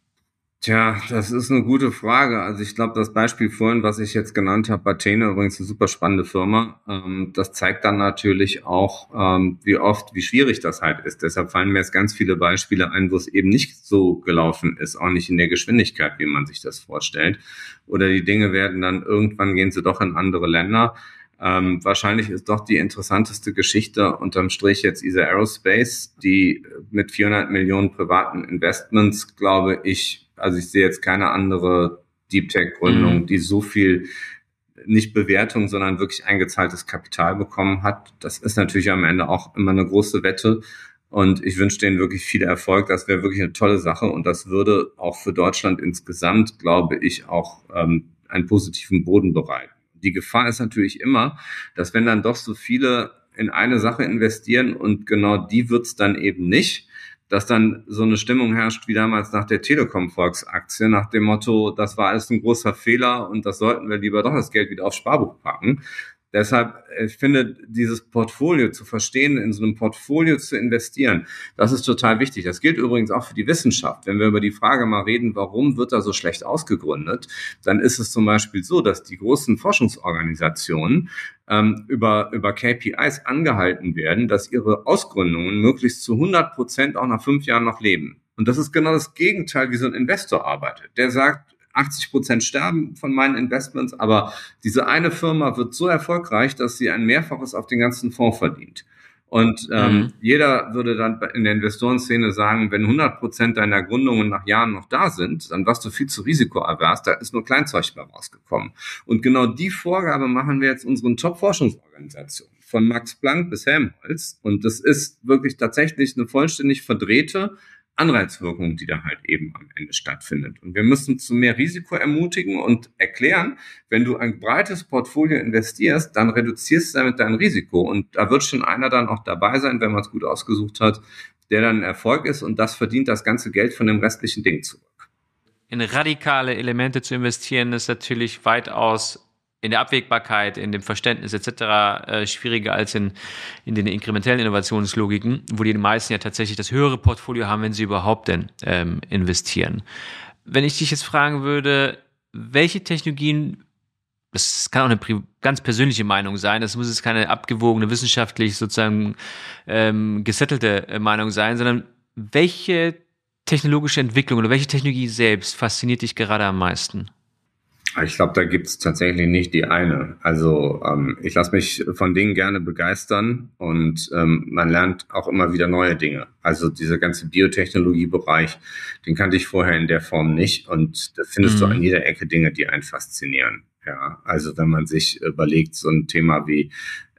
Tja, das ist eine gute Frage. Also ich glaube, das Beispiel vorhin, was ich jetzt genannt habe, Athene, übrigens eine super spannende Firma, ähm, das zeigt dann natürlich auch, ähm, wie oft, wie schwierig das halt ist. Deshalb fallen mir jetzt ganz viele Beispiele ein, wo es eben nicht so gelaufen ist, auch nicht in der Geschwindigkeit, wie man sich das vorstellt. Oder die Dinge werden dann, irgendwann gehen sie doch in andere Länder. Ähm, wahrscheinlich ist doch die interessanteste Geschichte unterm Strich jetzt E S A Aerospace, die mit vierhundert Millionen privaten Investments, glaube ich, also ich sehe jetzt keine andere Deep Tech Gründung, mhm. die so viel, nicht Bewertung, sondern wirklich eingezahltes Kapital bekommen hat. Das ist natürlich am Ende auch immer eine große Wette. Und ich wünsche denen wirklich viel Erfolg. Das wäre wirklich eine tolle Sache. Und das würde auch für Deutschland insgesamt, glaube ich, auch ähm, einen positiven Boden bereiten. Die Gefahr ist natürlich immer, dass wenn dann doch so viele in eine Sache investieren und genau die wird's dann eben nicht, dass dann so eine Stimmung herrscht wie damals nach der Telekom-Volksaktie, nach dem Motto, das war alles ein großer Fehler und das sollten wir lieber doch das Geld wieder aufs Sparbuch packen. Deshalb, ich finde, dieses Portfolio zu verstehen, in so einem Portfolio zu investieren, das ist total wichtig. Das gilt übrigens auch für die Wissenschaft. Wenn wir über die Frage mal reden, warum wird da so schlecht ausgegründet, dann ist es zum Beispiel so, dass die großen Forschungsorganisationen ähm, über, über K P Is angehalten werden, dass ihre Ausgründungen möglichst zu hundert Prozent auch nach fünf Jahren noch leben. Und das ist genau das Gegenteil, wie so ein Investor arbeitet. Der sagt, achtzig Prozent sterben von meinen Investments, aber diese eine Firma wird so erfolgreich, dass sie ein Mehrfaches auf den ganzen Fonds verdient. Und ähm, mhm. jeder würde dann in der Investorenszene sagen, wenn hundert Prozent deiner Gründungen nach Jahren noch da sind, dann warst du viel zu risikoavers, da ist nur Kleinzeug bei rausgekommen. Und genau die Vorgabe machen wir jetzt unseren Top-Forschungsorganisationen, von Max Planck bis Helmholtz. Und das ist wirklich tatsächlich eine vollständig verdrehte Anreizwirkung, die da halt eben am Ende stattfindet. Und wir müssen zu mehr Risiko ermutigen und erklären, wenn du ein breites Portfolio investierst, dann reduzierst du damit dein Risiko. Und da wird schon einer dann auch dabei sein, wenn man es gut ausgesucht hat, der dann ein Erfolg ist und das verdient das ganze Geld von dem restlichen Ding zurück. In radikale Elemente zu investieren, ist natürlich weitaus in der Abwägbarkeit, in dem Verständnis et cetera äh, schwieriger als in, in den inkrementellen Innovationslogiken, wo die meisten ja tatsächlich das höhere Portfolio haben, wenn sie überhaupt denn ähm, investieren. Wenn ich dich jetzt fragen würde, welche Technologien das kann auch eine pri- ganz persönliche Meinung sein, das muss jetzt keine abgewogene, wissenschaftlich sozusagen ähm, gesettelte äh, Meinung sein, sondern welche technologische Entwicklung oder welche Technologie selbst fasziniert dich gerade am meisten? Ich glaube, da gibt's tatsächlich nicht die eine. Also ähm, ich lasse mich von Dingen gerne begeistern und ähm, man lernt auch immer wieder neue Dinge. Also dieser ganze Biotechnologiebereich, den kannte ich vorher in der Form nicht und da findest du an Mhm. jeder Ecke Dinge, die einen faszinieren. Ja, also wenn man sich überlegt, so ein Thema wie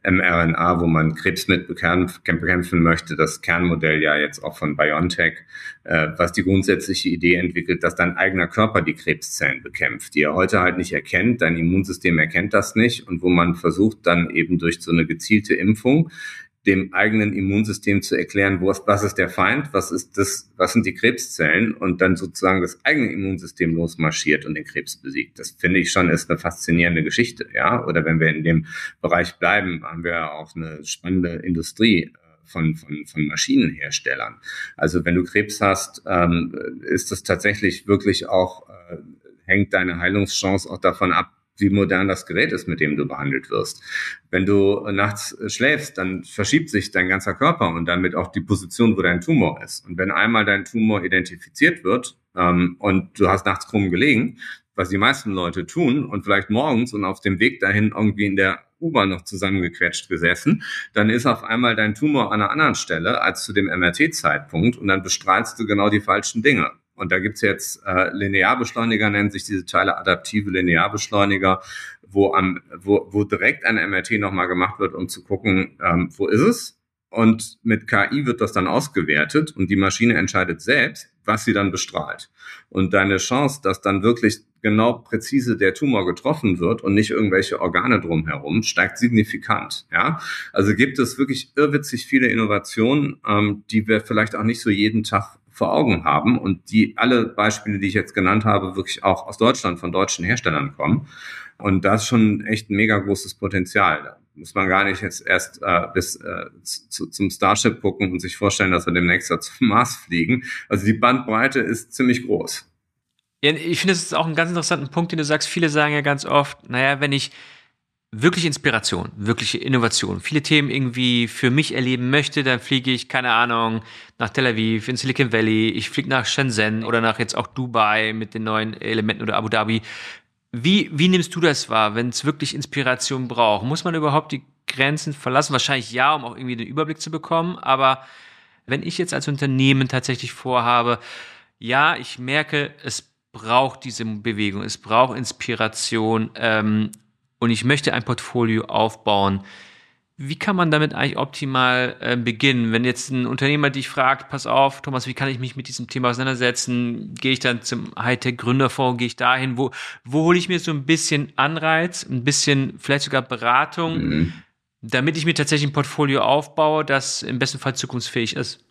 mRNA, wo man Krebs mit bekämpf- bekämpfen möchte, das Kernmodell ja jetzt auch von BioNTech, äh, was die grundsätzliche Idee entwickelt, dass dein eigener Körper die Krebszellen bekämpft, die er heute halt nicht erkennt, dein Immunsystem erkennt das nicht und wo man versucht dann eben durch so eine gezielte Impfung dem eigenen Immunsystem zu erklären, wo ist, was ist der Feind, was ist das, was sind die Krebszellen und dann sozusagen das eigene Immunsystem losmarschiert und den Krebs besiegt. Das finde ich schon ist eine faszinierende Geschichte, ja. Oder wenn wir in dem Bereich bleiben, haben wir auch eine spannende Industrie von, von, von Maschinenherstellern. Also wenn du Krebs hast, ähm, ist das tatsächlich wirklich auch, äh, hängt deine Heilungschance auch davon ab, wie modern das Gerät ist, mit dem du behandelt wirst. Wenn du nachts schläfst, dann verschiebt sich dein ganzer Körper und damit auch die Position, wo dein Tumor ist. Und wenn einmal dein Tumor identifiziert wird ähm, und du hast nachts krumm gelegen, was die meisten Leute tun und vielleicht morgens und auf dem Weg dahin irgendwie in der U-Bahn noch zusammengequetscht gesessen, dann ist auf einmal dein Tumor an einer anderen Stelle als zu dem M R T-Zeitpunkt und dann bestrahlst du genau die falschen Dinge. Und da gibt's jetzt äh, Linearbeschleuniger, nennen sich diese Teile adaptive Linearbeschleuniger, wo, am, wo, wo direkt ein M R T nochmal gemacht wird, um zu gucken, ähm, wo ist es? Und mit K I wird das dann ausgewertet und die Maschine entscheidet selbst, was sie dann bestrahlt. Und deine Chance, dass dann wirklich genau präzise der Tumor getroffen wird und nicht irgendwelche Organe drumherum, steigt signifikant. Ja, also gibt es wirklich irrwitzig viele Innovationen, ähm, die wir vielleicht auch nicht so jeden Tag vor Augen haben und die alle Beispiele, die ich jetzt genannt habe, wirklich auch aus Deutschland von deutschen Herstellern kommen. Und da ist schon echt ein mega großes Potenzial. Da muss man gar nicht jetzt erst äh, bis äh, zu, zum Starship gucken und sich vorstellen, dass wir demnächst da zum Mars fliegen. Also die Bandbreite ist ziemlich groß. Ja, ich finde, das ist auch ein ganz interessanten Punkt, den du sagst. Viele sagen ja ganz oft, naja, wenn ich wirklich Inspiration, wirkliche Innovation, viele Themen irgendwie für mich erleben möchte, dann fliege ich, keine Ahnung, nach Tel Aviv, in Silicon Valley, ich fliege nach Shenzhen oder nach jetzt auch Dubai mit den neuen Elementen oder Abu Dhabi. Wie, wie nimmst du das wahr, wenn es wirklich Inspiration braucht? Muss man überhaupt die Grenzen verlassen? Wahrscheinlich ja, um auch irgendwie den Überblick zu bekommen, aber wenn ich jetzt als Unternehmen tatsächlich vorhabe, ja, ich merke, es braucht diese Bewegung, es braucht Inspiration, ähm, und ich möchte ein Portfolio aufbauen. Wie kann man damit eigentlich optimal äh, beginnen? Wenn jetzt ein Unternehmer dich fragt, pass auf, Thomas, wie kann ich mich mit diesem Thema auseinandersetzen? Gehe ich dann zum Hightech-Gründerfonds? Gehe ich dahin? Wo, wo hole ich mir so ein bisschen Anreiz, ein bisschen vielleicht sogar Beratung, Mhm. damit ich mir tatsächlich ein Portfolio aufbaue, das im besten Fall zukunftsfähig ist?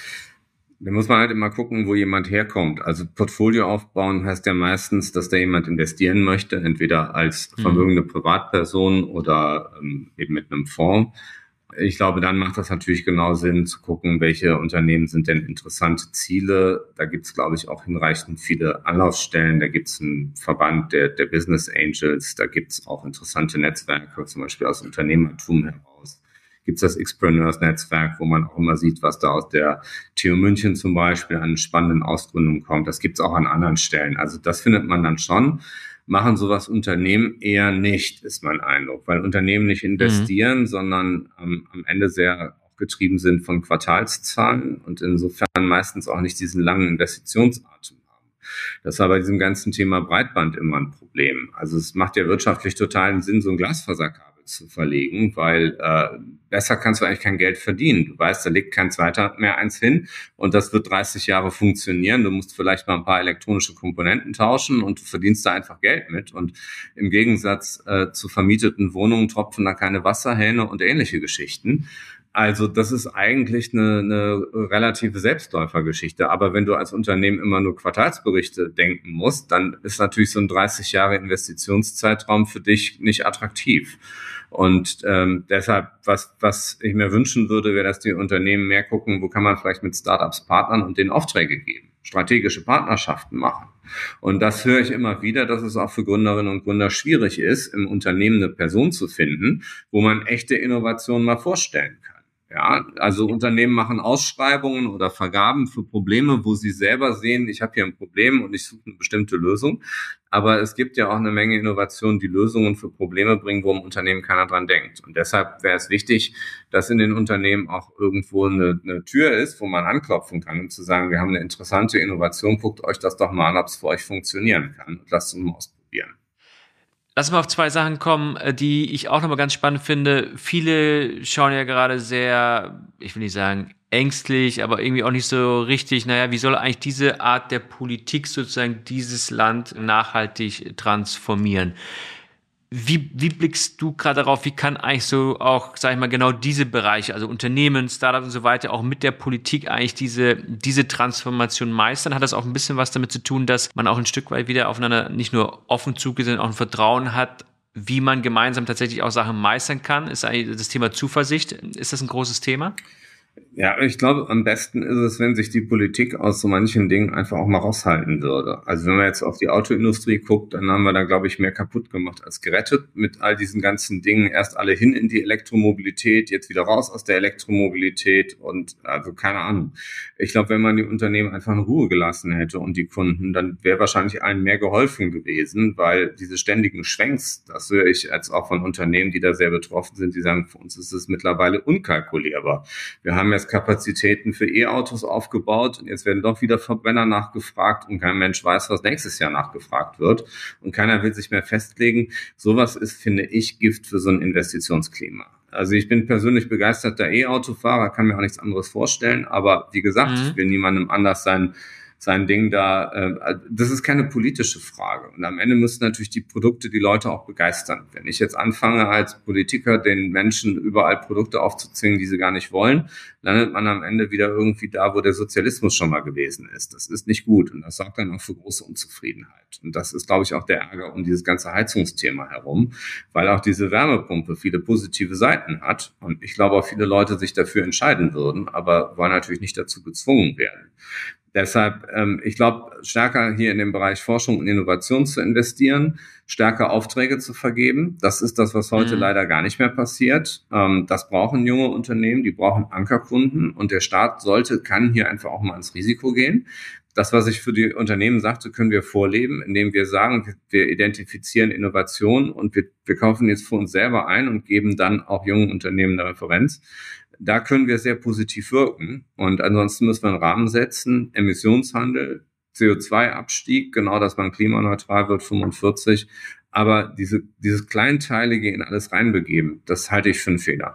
Da muss man halt immer gucken, wo jemand herkommt. Also Portfolio aufbauen heißt ja meistens, dass da jemand investieren möchte, entweder als Mhm. vermögende Privatperson oder ähm, eben mit einem Fonds. Ich glaube, dann macht das natürlich genau Sinn zu gucken, welche Unternehmen sind denn interessante Ziele. Da gibt es, glaube ich, auch hinreichend viele Anlaufstellen. Da gibt es einen Verband der, der Business Angels. Da gibt es auch interessante Netzwerke, zum Beispiel aus Unternehmertum heraus. Gibt es das Xpreneurs-Netzwerk, wo man auch immer sieht, was da aus der T U München zum Beispiel an spannenden Ausgründungen kommt. Das gibt es auch an anderen Stellen. Also das findet man dann schon. Machen sowas Unternehmen eher nicht, ist mein Eindruck, weil Unternehmen nicht Mhm. investieren, sondern ähm, am Ende sehr auch getrieben sind von Quartalszahlen und insofern meistens auch nicht diesen langen Investitionsatem haben. Das war bei diesem ganzen Thema Breitband immer ein Problem. Also es macht ja wirtschaftlich totalen Sinn, so ein Glasfaserkabel zu verlegen, weil äh, besser kannst du eigentlich kein Geld verdienen. Du weißt, da legt kein zweiter mehr eins hin und das wird dreißig Jahre funktionieren. Du musst vielleicht mal ein paar elektronische Komponenten tauschen und du verdienst da einfach Geld mit. Und im Gegensatz äh, zu vermieteten Wohnungen tropfen da keine Wasserhähne und ähnliche Geschichten. Also das ist eigentlich eine, eine relative Selbstläufergeschichte. Aber wenn du als Unternehmen immer nur Quartalsberichte denken musst, dann ist natürlich so ein dreißig Jahre Investitionszeitraum für dich nicht attraktiv. Und ähm, deshalb, was, was ich mir wünschen würde, wäre, dass die Unternehmen mehr gucken, wo kann man vielleicht mit Startups partnern und denen Aufträge geben, strategische Partnerschaften machen. Und das höre ich immer wieder, dass es auch für Gründerinnen und Gründer schwierig ist, im Unternehmen eine Person zu finden, wo man echte Innovationen mal vorstellen kann. Ja, also Unternehmen machen Ausschreibungen oder Vergaben für Probleme, wo sie selber sehen, ich habe hier ein Problem und ich suche eine bestimmte Lösung. Aber es gibt ja auch eine Menge Innovationen, die Lösungen für Probleme bringen, wo im Unternehmen keiner dran denkt. Und deshalb wäre es wichtig, dass in den Unternehmen auch irgendwo eine, eine Tür ist, wo man anklopfen kann, um zu sagen, wir haben eine interessante Innovation, guckt euch das doch mal an, ob es für euch funktionieren kann und lasst uns mal ausprobieren. Lass mal auf zwei Sachen kommen, die ich auch nochmal ganz spannend finde. Viele schauen ja gerade sehr, ich will nicht sagen ängstlich, aber irgendwie auch nicht so richtig, naja, wie soll eigentlich diese Art der Politik sozusagen dieses Land nachhaltig transformieren? Wie, wie blickst du gerade darauf, wie kann eigentlich so auch, sag ich mal, genau diese Bereiche, also Unternehmen, Startups und so weiter, auch mit der Politik eigentlich diese, diese Transformation meistern? Hat das auch ein bisschen was damit zu tun, dass man auch ein Stück weit wieder aufeinander nicht nur offen zugeht, sondern auch ein Vertrauen hat, wie man gemeinsam tatsächlich auch Sachen meistern kann? Ist eigentlich das Thema Zuversicht, ist das ein großes Thema? Ja, ich glaube, am besten ist es, wenn sich die Politik aus so manchen Dingen einfach auch mal raushalten würde. Also wenn man jetzt auf die Autoindustrie guckt, dann haben wir da, glaube ich, mehr kaputt gemacht als gerettet mit all diesen ganzen Dingen. Erst alle hin in die Elektromobilität, jetzt wieder raus aus der Elektromobilität und also keine Ahnung. Ich glaube, wenn man die Unternehmen einfach in Ruhe gelassen hätte und die Kunden, dann wäre wahrscheinlich allen mehr geholfen gewesen, weil diese ständigen Schwenks, das höre ich jetzt auch von Unternehmen, die da sehr betroffen sind, die sagen, für uns ist es mittlerweile unkalkulierbar. Wir haben jetzt Kapazitäten für E-Autos aufgebaut und jetzt werden doch wieder Verbrenner nachgefragt und kein Mensch weiß, was nächstes Jahr nachgefragt wird und keiner will sich mehr festlegen. Sowas ist, finde ich, Gift für so ein Investitionsklima. Also ich bin persönlich begeisterter E-Autofahrer, kann mir auch nichts anderes vorstellen, aber wie gesagt, mhm. ich will niemandem anders sein, sein Ding da, äh, das ist keine politische Frage. Und am Ende müssen natürlich die Produkte die Leute auch begeistern. Wenn ich jetzt anfange als Politiker den Menschen überall Produkte aufzuzwingen, die sie gar nicht wollen, landet man am Ende wieder irgendwie da, wo der Sozialismus schon mal gewesen ist. Das ist nicht gut und das sorgt dann auch für große Unzufriedenheit. Und das ist, glaube ich, auch der Ärger um dieses ganze Heizungsthema herum, weil auch diese Wärmepumpe viele positive Seiten hat. Und ich glaube auch viele Leute sich dafür entscheiden würden, aber wollen natürlich nicht dazu gezwungen werden. Deshalb, ähm, ich glaube, stärker hier in den Bereich Forschung und Innovation zu investieren, stärker Aufträge zu vergeben. Das ist das, was heute mhm. leider gar nicht mehr passiert. Ähm, das brauchen junge Unternehmen, die brauchen Ankerkunden und der Staat sollte, kann hier einfach auch mal ins Risiko gehen. Das, was ich für die Unternehmen sagte, können wir vorleben, indem wir sagen, wir identifizieren Innovationen und wir, wir kaufen jetzt für uns selber ein und geben dann auch jungen Unternehmen eine Referenz. Da können wir sehr positiv wirken. Und ansonsten müssen wir einen Rahmen setzen, Emissionshandel, C O zwei Abstieg, genau, dass man klimaneutral wird, fünfundvierzig. Aber diese, dieses Kleinteilige in alles reinbegeben, das halte ich für einen Fehler.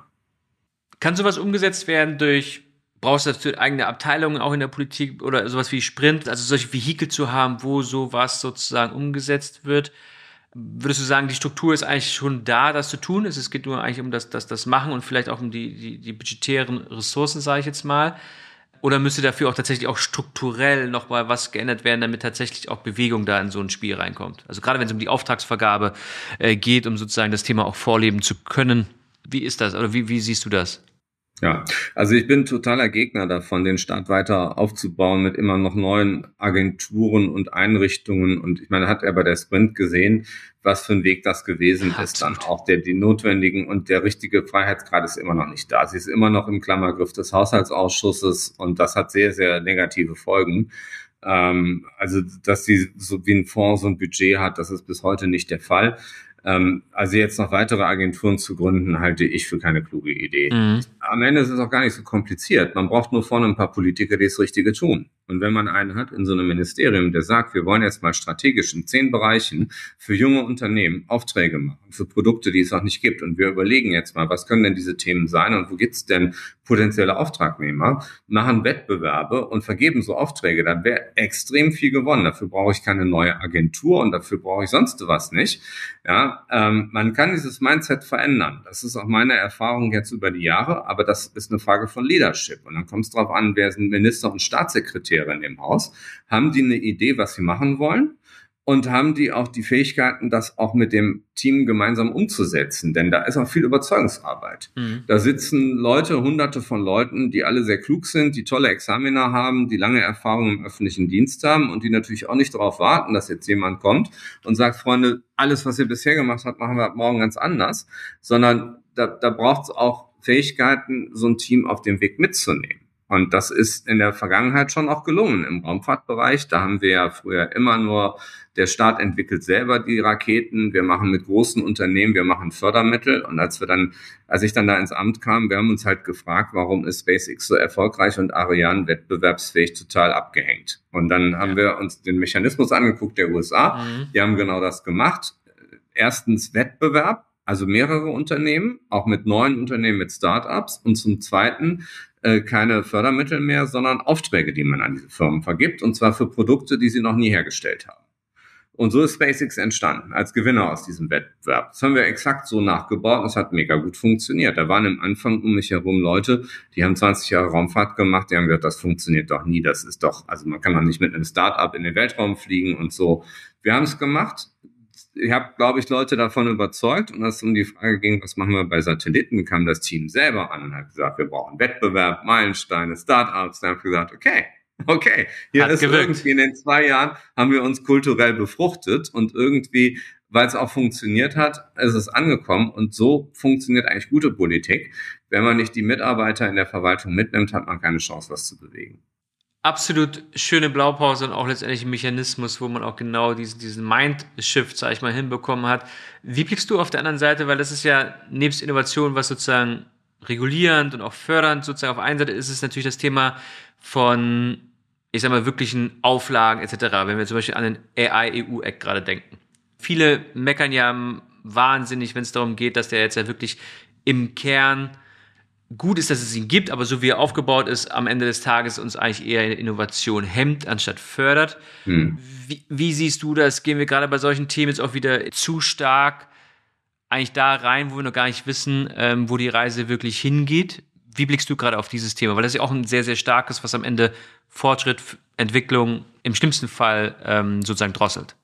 Kann sowas umgesetzt werden durch, brauchst du dafür eigene Abteilungen auch in der Politik oder sowas wie Sprint, also solche Vehikel zu haben, wo sowas sozusagen umgesetzt wird? Würdest du sagen, die Struktur ist eigentlich schon da, das zu tun? Es geht nur eigentlich um das, das, das Machen und vielleicht auch um die, die, die budgetären Ressourcen, sage ich jetzt mal. Oder müsste dafür auch tatsächlich auch strukturell nochmal was geändert werden, damit tatsächlich auch Bewegung da in so ein Spiel reinkommt? Also gerade wenn es um die Auftragsvergabe äh, geht, um sozusagen das Thema auch vorleben zu können. Wie ist das? Oder wie, wie siehst du das? Ja, also ich bin totaler Gegner davon, den Staat weiter aufzubauen mit immer noch neuen Agenturen und Einrichtungen. Und ich meine, hat er bei der Sprint gesehen, was für ein Weg das gewesen Absolut. ist, dann auch der, die notwendigen und der richtige Freiheitsgrad ist immer noch nicht da. Sie ist immer noch im Klammergriff des Haushaltsausschusses und das hat sehr, sehr negative Folgen. Ähm, also, dass sie so wie ein Fonds so ein Budget hat, das ist bis heute nicht der Fall. Also jetzt noch weitere Agenturen zu gründen, halte ich für keine kluge Idee. Mhm. Am Ende ist es auch gar nicht so kompliziert. Man braucht nur vorne ein paar Politiker, die das Richtige tun. Und wenn man einen hat in so einem Ministerium, der sagt, wir wollen jetzt mal strategisch in zehn Bereichen für junge Unternehmen Aufträge machen, für Produkte, die es noch nicht gibt. Und wir überlegen jetzt mal, was können denn diese Themen sein und wo gibt es denn potenzielle Auftragnehmer, machen Wettbewerbe und vergeben so Aufträge. Dann wäre extrem viel gewonnen. Dafür brauche ich keine neue Agentur und dafür brauche ich sonst was nicht. Ja, ähm, man kann dieses Mindset verändern. Das ist auch meine Erfahrung jetzt über die Jahre, aber das ist eine Frage von Leadership. Und dann kommt es darauf an, wer sind Minister und Staatssekretäre in dem Haus. Haben die eine Idee, was sie machen wollen? und haben die auch die Fähigkeiten, das auch mit dem Team gemeinsam umzusetzen? Denn da ist auch viel Überzeugungsarbeit. Mhm. Da sitzen Leute, hunderte von Leuten, die alle sehr klug sind, die tolle Examiner haben, die lange Erfahrung im öffentlichen Dienst haben und die natürlich auch nicht darauf warten, dass jetzt jemand kommt und sagt, Freunde, alles, was ihr bisher gemacht habt, machen wir ab morgen ganz anders, sondern da, da braucht es auch Fähigkeiten, so ein Team auf dem Weg mitzunehmen. Und das ist in der Vergangenheit schon auch gelungen im Raumfahrtbereich. Da haben wir ja früher immer nur, der Staat entwickelt selber die Raketen, wir machen mit großen Unternehmen, wir machen Fördermittel. Und als wir dann, als ich dann da ins Amt kam, wir haben uns halt gefragt, warum ist SpaceX so erfolgreich und Ariane wettbewerbsfähig total abgehängt. Und dann haben wir uns den Mechanismus angeguckt der U S A. Mhm. Die haben genau das gemacht. Erstens Wettbewerb, also mehrere Unternehmen, auch mit neuen Unternehmen, mit Start-ups. Und zum Zweiten keine Fördermittel mehr, sondern Aufträge, die man an diese Firmen vergibt, und zwar für Produkte, die sie noch nie hergestellt haben. Und so ist SpaceX entstanden, als Gewinner aus diesem Wettbewerb. Das haben wir exakt so nachgebaut und es hat mega gut funktioniert. Da waren im Anfang um mich herum Leute, die haben zwanzig Jahre Raumfahrt gemacht, die haben gesagt, das funktioniert doch nie, das ist doch, also man kann doch nicht mit einem Start-up in den Weltraum fliegen und so. Wir haben es gemacht. Ich habe, glaube ich, Leute davon überzeugt, und als es um die Frage ging, was machen wir bei Satelliten, kam das Team selber an und hat gesagt, wir brauchen Wettbewerb, Meilensteine, Start-ups. Dann haben wir gesagt, okay, okay, hier hat ist gewirkt. Irgendwie in den zwei Jahren haben wir uns kulturell befruchtet und irgendwie, weil es auch funktioniert hat, ist es angekommen, und so funktioniert eigentlich gute Politik. Wenn man nicht die Mitarbeiter in der Verwaltung mitnimmt, hat man keine Chance, was zu bewegen. Absolut schöne Blaupause und auch letztendlich ein Mechanismus, wo man auch genau diesen, diesen Mind-Shift, sag ich mal, hinbekommen hat. Wie blickst du auf der anderen Seite, weil das ist ja nebst Innovation, was sozusagen regulierend und auch fördernd sozusagen auf einer Seite ist, es natürlich das Thema von, ich sag mal, wirklichen Auflagen et cetera, wenn wir zum Beispiel an den A I E U-Act gerade denken. Viele meckern ja wahnsinnig, wenn es darum geht, dass der jetzt ja wirklich im Kern gut ist, dass es ihn gibt, aber so wie er aufgebaut ist, am Ende des Tages uns eigentlich eher Innovation hemmt, anstatt fördert. Hm. Wie, wie siehst du das? Gehen wir gerade bei solchen Themen jetzt auch wieder zu stark eigentlich da rein, wo wir noch gar nicht wissen, ähm, wo die Reise wirklich hingeht? Wie blickst du gerade auf dieses Thema? Weil das ist ja auch ein sehr, sehr starkes, was am Ende Fortschritt, Entwicklung im schlimmsten Fall ähm, sozusagen drosselt.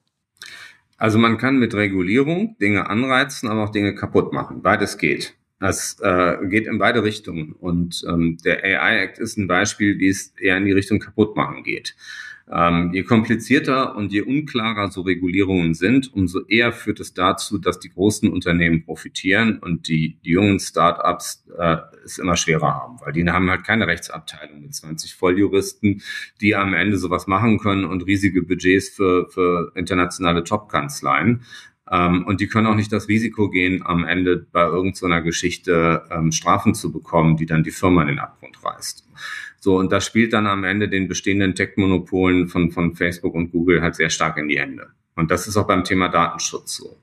Also man kann mit Regulierung Dinge anreizen, aber auch Dinge kaputt machen. Beides geht. Das äh, geht in beide Richtungen. Und ähm, der A I Act ist ein Beispiel, wie es eher in die Richtung Kaputtmachen geht. Ähm, je komplizierter und je unklarer so Regulierungen sind, umso eher führt es dazu, dass die großen Unternehmen profitieren und die, die jungen Start-ups äh, es immer schwerer haben, weil die haben halt keine Rechtsabteilung mit zwanzig Volljuristen, die am Ende sowas machen können und riesige Budgets für, für internationale Top-Kanzleien. Um, und die können auch nicht das Risiko gehen, am Ende bei irgendeiner Geschichte ähm, Strafen zu bekommen, die dann die Firma in den Abgrund reißt. So, und das spielt dann am Ende den bestehenden Tech-Monopolen von, von Facebook und Google halt sehr stark in die Hände. Und das ist auch beim Thema Datenschutz so.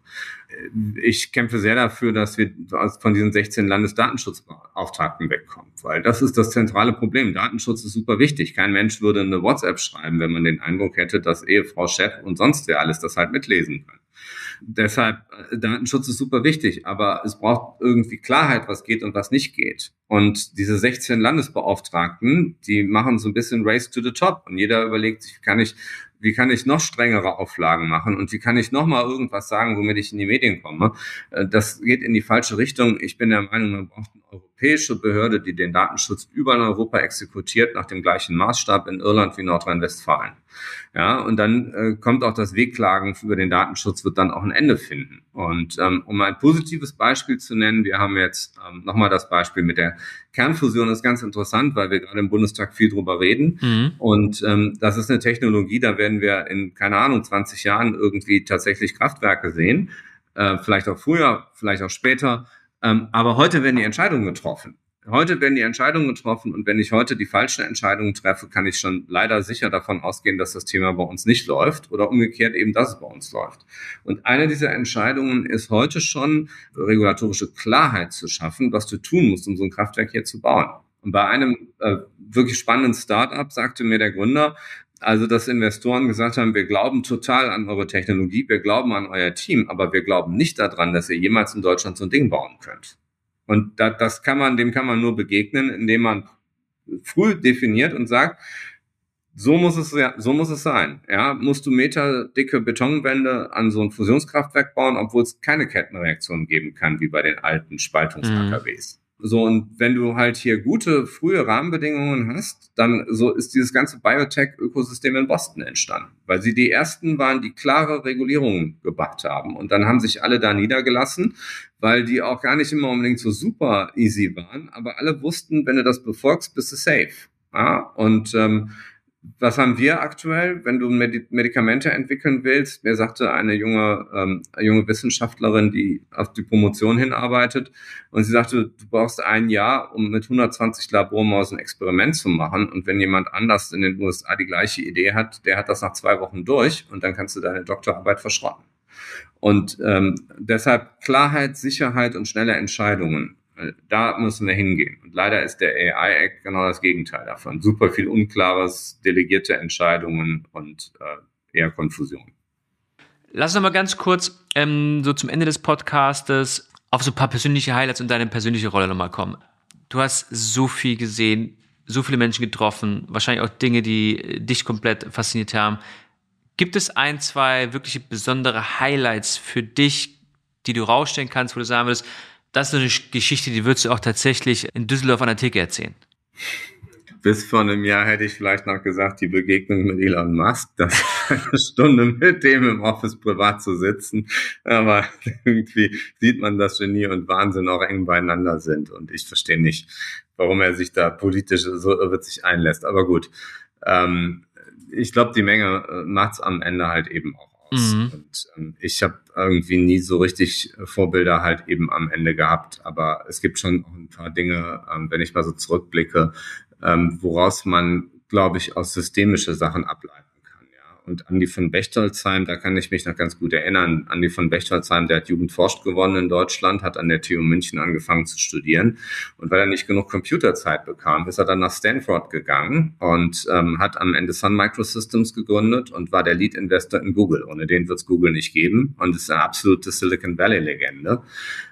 Ich kämpfe sehr dafür, dass wir von diesen sechzehn Landesdatenschutzbeauftragten wegkommen, weil das ist das zentrale Problem. Datenschutz ist super wichtig. Kein Mensch würde eine WhatsApp schreiben, wenn man den Eindruck hätte, dass Ehefrau, Chef und sonst wer alles das halt mitlesen können. Deshalb, Datenschutz ist super wichtig, aber es braucht irgendwie Klarheit, was geht und was nicht geht. Und diese sechzehn Landesbeauftragten, die machen so ein bisschen Race to the Top. Und jeder überlegt sich, wie kann ich, wie kann ich noch strengere Auflagen machen und wie kann ich noch mal irgendwas sagen, womit ich in die Medien komme. Das geht in die falsche Richtung. Ich bin der Meinung, man braucht eine europäische Behörde, die den Datenschutz überall in Europa exekutiert, nach dem gleichen Maßstab in Irland wie Nordrhein-Westfalen. Ja, und dann äh, kommt auch das Wehklagen über den Datenschutz, wird dann auch ein Ende finden. Und ähm, um ein positives Beispiel zu nennen, wir haben jetzt ähm, nochmal das Beispiel mit der Kernfusion, das ist ganz interessant, weil wir gerade im Bundestag viel drüber reden. Mhm. Und ähm, das ist eine Technologie, da werden wir in, keine Ahnung, zwanzig Jahren irgendwie tatsächlich Kraftwerke sehen. Äh, vielleicht auch früher, vielleicht auch später. Ähm, aber heute werden die Entscheidungen getroffen. Heute werden die Entscheidungen getroffen, und wenn ich heute die falschen Entscheidungen treffe, kann ich schon leider sicher davon ausgehen, dass das Thema bei uns nicht läuft oder umgekehrt eben, dass es bei uns läuft. Und eine dieser Entscheidungen ist heute schon, regulatorische Klarheit zu schaffen, was du tun musst, um so ein Kraftwerk hier zu bauen. Und bei einem äh, wirklich spannenden Start-up sagte mir der Gründer, also dass Investoren gesagt haben, wir glauben total an eure Technologie, wir glauben an euer Team, aber wir glauben nicht daran, dass ihr jemals in Deutschland so ein Ding bauen könnt. Und da, das kann man, dem kann man nur begegnen, indem man früh definiert und sagt, So muss es ja, so muss es sein. Ja, musst du meterdicke Betonwände an so ein Fusionskraftwerk bauen, obwohl es keine Kettenreaktion geben kann, wie bei den alten Spaltungs-A K Ws. Mhm. So, und wenn du halt hier gute, frühe Rahmenbedingungen hast, dann so ist dieses ganze Biotech-Ökosystem in Boston entstanden, weil sie die ersten waren, die klare Regulierungen gemacht haben. Und dann haben sich alle da niedergelassen, weil die auch gar nicht immer unbedingt so super easy waren, aber alle wussten, wenn du das befolgst, bist du safe. Ja, und ähm, was haben wir aktuell, wenn du Medi- Medikamente entwickeln willst? Mir sagte eine junge, ähm, eine junge Wissenschaftlerin, die auf die Promotion hinarbeitet, und sie sagte, du brauchst ein Jahr, um mit hundertzwanzig Labormäusen ein Experiment zu machen. Und wenn jemand anders in den U S A die gleiche Idee hat, der hat das nach zwei Wochen durch und dann kannst du deine Doktorarbeit verschrotten. Und ähm, deshalb Klarheit, Sicherheit und schnelle Entscheidungen. Da müssen wir hingehen. Und leider ist der A I-Act genau das Gegenteil davon. Super viel Unklares, delegierte Entscheidungen und äh, eher Konfusion. Lass uns noch mal ganz kurz ähm, so zum Ende des Podcastes auf so ein paar persönliche Highlights und deine persönliche Rolle nochmal kommen. Du hast so viel gesehen, so viele Menschen getroffen, wahrscheinlich auch Dinge, die dich komplett fasziniert haben. Gibt es ein, zwei wirkliche besondere Highlights für dich, die du rausstellen kannst, wo du sagen würdest, das ist eine Geschichte, die würdest du auch tatsächlich in Düsseldorf an der Theke erzählen? Bis vor einem Jahr hätte ich vielleicht noch gesagt, die Begegnung mit Elon Musk, das ist eine Stunde mit dem im Office privat zu sitzen. Aber irgendwie sieht man, dass Genie und Wahnsinn auch eng beieinander sind. Und ich verstehe nicht, warum er sich da politisch so irrwitzig einlässt. Aber gut, ähm, ich glaube, die Menge macht's am Ende halt eben auch. Mhm. Und ähm, ich habe irgendwie nie so richtig Vorbilder halt eben am Ende gehabt, aber es gibt schon auch ein paar Dinge, ähm, wenn ich mal so zurückblicke, ähm, woraus man, glaube ich, aus systemische Sachen ableiten kann. Ja. Und Andi von Bechtolzheim, da kann ich mich noch ganz gut erinnern. Andi von Bechtolzheim, der hat Jugend forscht gewonnen in Deutschland, hat an der T U München angefangen zu studieren. Und weil er nicht genug Computerzeit bekam, ist er dann nach Stanford gegangen und ähm, hat am Ende Sun Microsystems gegründet und war der Lead-Investor in Google. Ohne den wird es Google nicht geben und ist eine absolute Silicon Valley-Legende.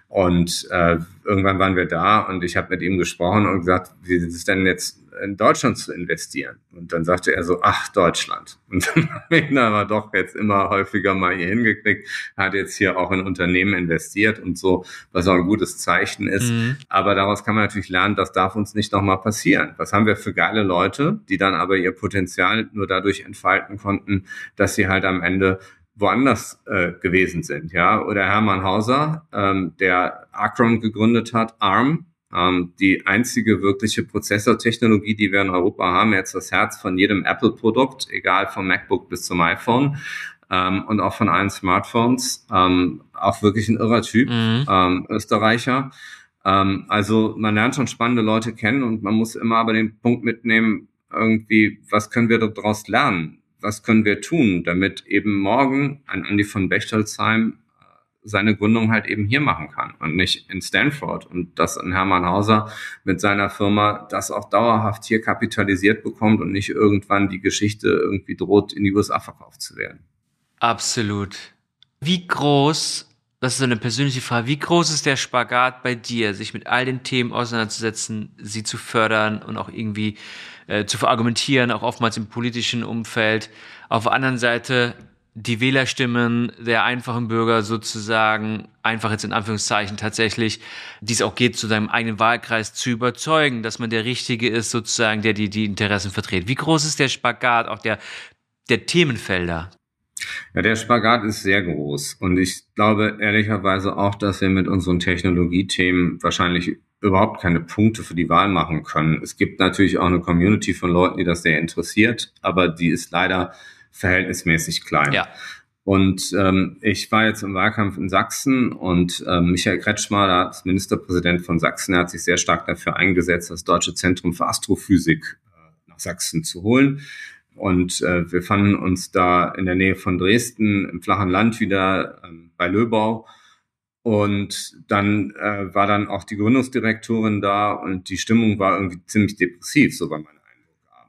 Und äh, irgendwann waren wir da und ich habe mit ihm gesprochen und gesagt, wie ist es denn jetzt in Deutschland zu investieren? Und dann sagte er so, ach, Deutschland. Und dann habe ich ihn aber doch jetzt immer häufiger mal hier hingekriegt, hat jetzt hier auch in Unternehmen investiert und so, was auch ein gutes Zeichen ist. Mhm. Aber daraus kann man natürlich lernen, das darf uns nicht nochmal passieren. Was haben wir für geile Leute, die dann aber ihr Potenzial nur dadurch entfalten konnten, dass sie halt am Ende woanders äh, gewesen sind, ja, oder Hermann Hauser, ähm, der Acron gegründet hat, ARM, ähm, die einzige wirkliche Prozessortechnologie, die wir in Europa haben, jetzt das Herz von jedem Apple-Produkt, egal vom MacBook bis zum iPhone ähm, und auch von allen Smartphones, ähm, auch wirklich ein irrer Typ, mhm. ähm, Österreicher. Ähm, also man lernt schon spannende Leute kennen und man muss immer aber den Punkt mitnehmen, irgendwie, was können wir daraus lernen? Was können wir tun, damit eben morgen ein Andi von Bechtolzheim seine Gründung halt eben hier machen kann und nicht in Stanford und dass ein Hermann Hauser mit seiner Firma das auch dauerhaft hier kapitalisiert bekommt und nicht irgendwann die Geschichte irgendwie droht, in die U S A verkauft zu werden. Absolut. Wie groß, das ist so eine persönliche Frage, wie groß ist der Spagat bei dir, sich mit all den Themen auseinanderzusetzen, sie zu fördern und auch irgendwie äh, zu verargumentieren, auch oftmals im politischen Umfeld. Auf der anderen Seite die Wählerstimmen der einfachen Bürger sozusagen, einfach jetzt in Anführungszeichen tatsächlich, die es auch geht, zu seinem eigenen Wahlkreis zu überzeugen, dass man der Richtige ist sozusagen, der die, die Interessen vertritt. Wie groß ist der Spagat auch der, der Themenfelder? Ja, der Spagat ist sehr groß und ich glaube ehrlicherweise auch, dass wir mit unseren Technologiethemen wahrscheinlich überhaupt keine Punkte für die Wahl machen können. Es gibt natürlich auch eine Community von Leuten, die das sehr interessiert, aber die ist leider verhältnismäßig klein. Ja. Und ähm, ich war jetzt im Wahlkampf in Sachsen und ähm, Michael Kretschmer, der Ministerpräsident von Sachsen, der hat sich sehr stark dafür eingesetzt, das Deutsche Zentrum für Astrophysik äh, nach Sachsen zu holen. Und äh, wir fanden uns da in der Nähe von Dresden im flachen Land wieder ähm, bei Löbau. Und dann äh, war dann auch die Gründungsdirektorin da und die Stimmung war irgendwie ziemlich depressiv, so war mein Eindruck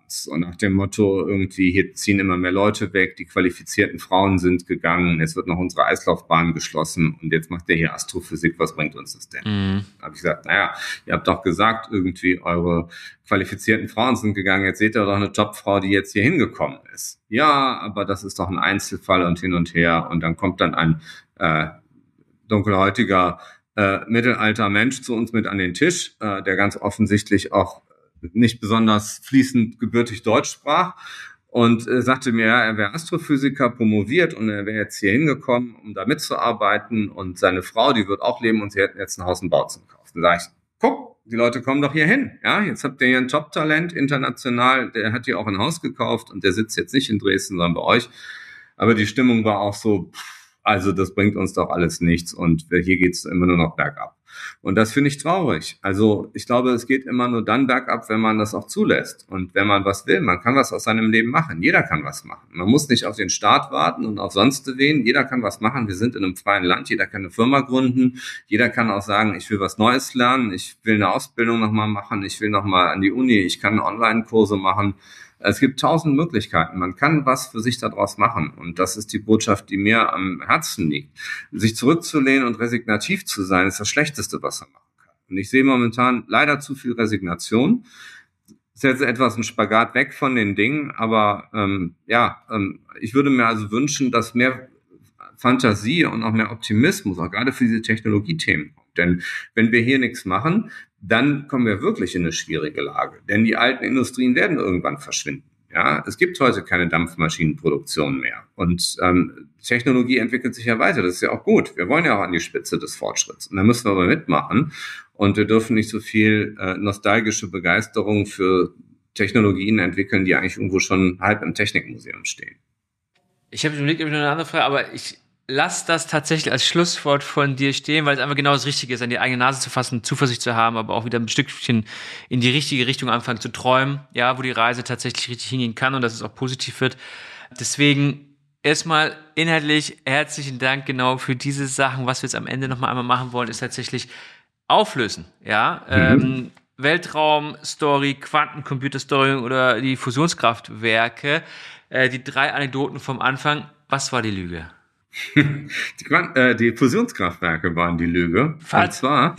Arbeitsplatz. Und nach dem Motto, irgendwie hier ziehen immer mehr Leute weg, die qualifizierten Frauen sind gegangen, jetzt wird noch unsere Eislaufbahn geschlossen und jetzt macht der hier Astrophysik, was bringt uns das denn? Mhm. Da habe ich gesagt, naja, ihr habt doch gesagt, irgendwie eure qualifizierten Frauen sind gegangen, jetzt seht ihr doch eine Jobfrau, die jetzt hier hingekommen ist. Ja, aber das ist doch ein Einzelfall und hin und her. Und dann kommt dann ein äh, dunkelhäutiger Äh, mittelalter Mensch zu uns mit an den Tisch, äh, der ganz offensichtlich auch nicht besonders fließend gebürtig Deutsch sprach und äh, sagte mir, ja, er wäre Astrophysiker, promoviert und er wäre jetzt hier hingekommen, um da mitzuarbeiten und seine Frau, die wird auch leben und sie hätten jetzt ein Haus und Bautzen gekauft. Dann sage ich, guck, die Leute kommen doch hier hin. Ja, jetzt habt ihr hier ein Top-Talent international, der hat hier auch ein Haus gekauft und der sitzt jetzt nicht in Dresden, sondern bei euch. Aber die Stimmung war auch so, pff, also das bringt uns doch alles nichts und hier geht's immer nur noch bergab. Und das finde ich traurig. Also ich glaube, es geht immer nur dann bergab, wenn man das auch zulässt. Und wenn man was will, man kann was aus seinem Leben machen. Jeder kann was machen. Man muss nicht auf den Staat warten und auf sonst wen. Jeder kann was machen. Wir sind in einem freien Land. Jeder kann eine Firma gründen. Jeder kann auch sagen, ich will was Neues lernen. Ich will eine Ausbildung nochmal machen. Ich will nochmal an die Uni. Ich kann Online-Kurse machen. Es gibt tausend Möglichkeiten. Man kann was für sich daraus machen. Und das ist die Botschaft, die mir am Herzen liegt. Sich zurückzulehnen und resignativ zu sein, ist das Schlechteste, was man machen kann. Und ich sehe momentan leider zu viel Resignation. Ist jetzt etwas ein Spagat weg von den Dingen. Aber ähm, ja, ähm, ich würde mir also wünschen, dass mehr Fantasie und auch mehr Optimismus, auch gerade für diese Technologiethemen kommt. Denn wenn wir hier nichts machen, dann kommen wir wirklich in eine schwierige Lage. Denn die alten Industrien werden irgendwann verschwinden. Ja, es gibt heute keine Dampfmaschinenproduktion mehr. Und ähm, Technologie entwickelt sich ja weiter. Das ist ja auch gut. Wir wollen ja auch an die Spitze des Fortschritts. Und da müssen wir aber mitmachen. Und wir dürfen nicht so viel äh, nostalgische Begeisterung für Technologien entwickeln, die eigentlich irgendwo schon halb im Technikmuseum stehen. Ich habe überlegt, ob ich noch eine andere Frage, aber ich lass das tatsächlich als Schlusswort von dir stehen, weil es einfach genau das Richtige ist, an die eigene Nase zu fassen, Zuversicht zu haben, aber auch wieder ein Stückchen in die richtige Richtung anfangen zu träumen, ja, wo die Reise tatsächlich richtig hingehen kann und dass es auch positiv wird. Deswegen erstmal inhaltlich herzlichen Dank genau für diese Sachen. Was wir jetzt am Ende nochmal einmal machen wollen, ist tatsächlich auflösen, ja, mhm. ähm, Weltraum-Story, Quantencomputer-Story oder die Fusionskraftwerke, äh, die drei Anekdoten vom Anfang. Was war die Lüge? Die, Quant- äh, die Fusionskraftwerke waren die Lüge. Was? Und zwar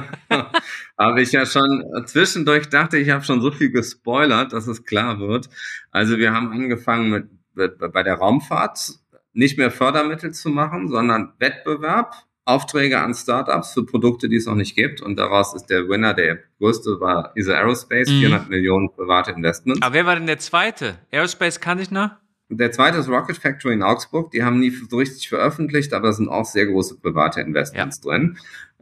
habe ich ja schon zwischendurch dachte, ich habe schon so viel gespoilert, dass es klar wird. Also wir haben angefangen mit, mit bei der Raumfahrt nicht mehr Fördermittel zu machen, sondern Wettbewerb, Aufträge an Startups für Produkte, die es noch nicht gibt. Und daraus ist der Winner, der größte war E S A Aerospace, mhm. vierhundert Millionen private Investments. Aber wer war denn der zweite? Aerospace kann ich noch? Der zweite ist Rocket Factory in Augsburg. Die haben nie so richtig veröffentlicht, aber es sind auch sehr große private Investments ja. drin.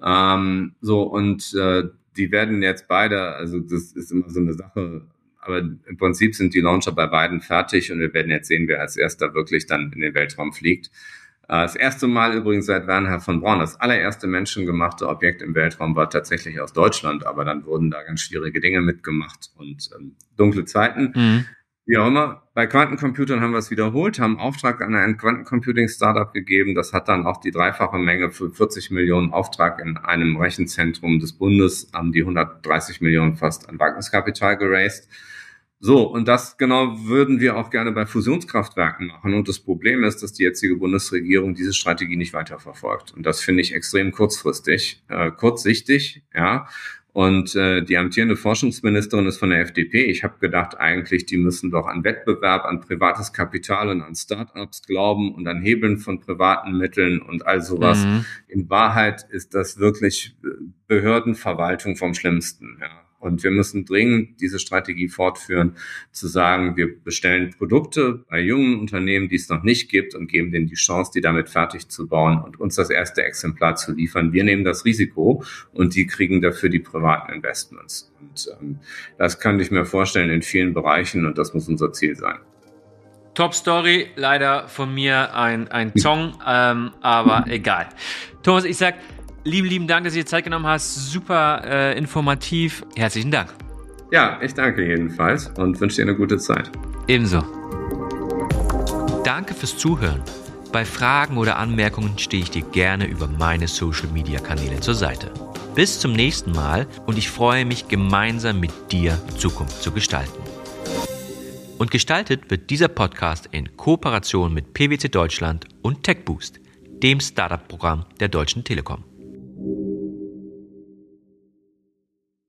Ähm, so und äh, die werden jetzt beide, also das ist immer so eine Sache, aber im Prinzip sind die Launcher bei beiden fertig und wir werden jetzt sehen, wer als erster wirklich dann in den Weltraum fliegt. Äh, das erste Mal übrigens seit Wernher von Braun. Das allererste menschengemachte Objekt im Weltraum war tatsächlich aus Deutschland, aber dann wurden da ganz schwierige Dinge mitgemacht und ähm, dunkle Zeiten. Mhm. Wie auch immer, bei Quantencomputern haben wir es wiederholt, haben Auftrag an ein Quantencomputing-Startup gegeben. Das hat dann auch die dreifache Menge für vierzig Millionen Auftrag in einem Rechenzentrum des Bundes, haben die hundertdreißig Millionen fast an Wagniskapital geraced. So, und das genau würden wir auch gerne bei Fusionskraftwerken machen. Und das Problem ist, dass die jetzige Bundesregierung diese Strategie nicht weiterverfolgt. Und das finde ich extrem kurzfristig, äh, kurzsichtig, ja. Und äh, die amtierende Forschungsministerin ist von der F D P. Ich habe gedacht, eigentlich, die müssen doch an Wettbewerb, an privates Kapital und an Start-ups glauben und an Hebeln von privaten Mitteln und all sowas. Mhm. In Wahrheit ist das wirklich Behördenverwaltung vom Schlimmsten, ja. Und wir müssen dringend diese Strategie fortführen, zu sagen, wir bestellen Produkte bei jungen Unternehmen, die es noch nicht gibt und geben denen die Chance, die damit fertig zu bauen und uns das erste Exemplar zu liefern. Wir nehmen das Risiko und die kriegen dafür die privaten Investments. Und ähm, das kann ich mir vorstellen in vielen Bereichen und das muss unser Ziel sein. Top Story, leider von mir ein, ein Song, ähm, aber egal. Thomas, ich sag, Lieben, lieben Dank, dass du dir Zeit genommen hast. Super äh, informativ. Herzlichen Dank. Ja, ich danke jedenfalls und wünsche dir eine gute Zeit. Ebenso. Danke fürs Zuhören. Bei Fragen oder Anmerkungen stehe ich dir gerne über meine Social-Media-Kanäle zur Seite. Bis zum nächsten Mal und ich freue mich, gemeinsam mit dir Zukunft zu gestalten. Und gestaltet wird dieser Podcast in Kooperation mit P W C Deutschland und TechBoost, dem Startup-Programm der Deutschen Telekom.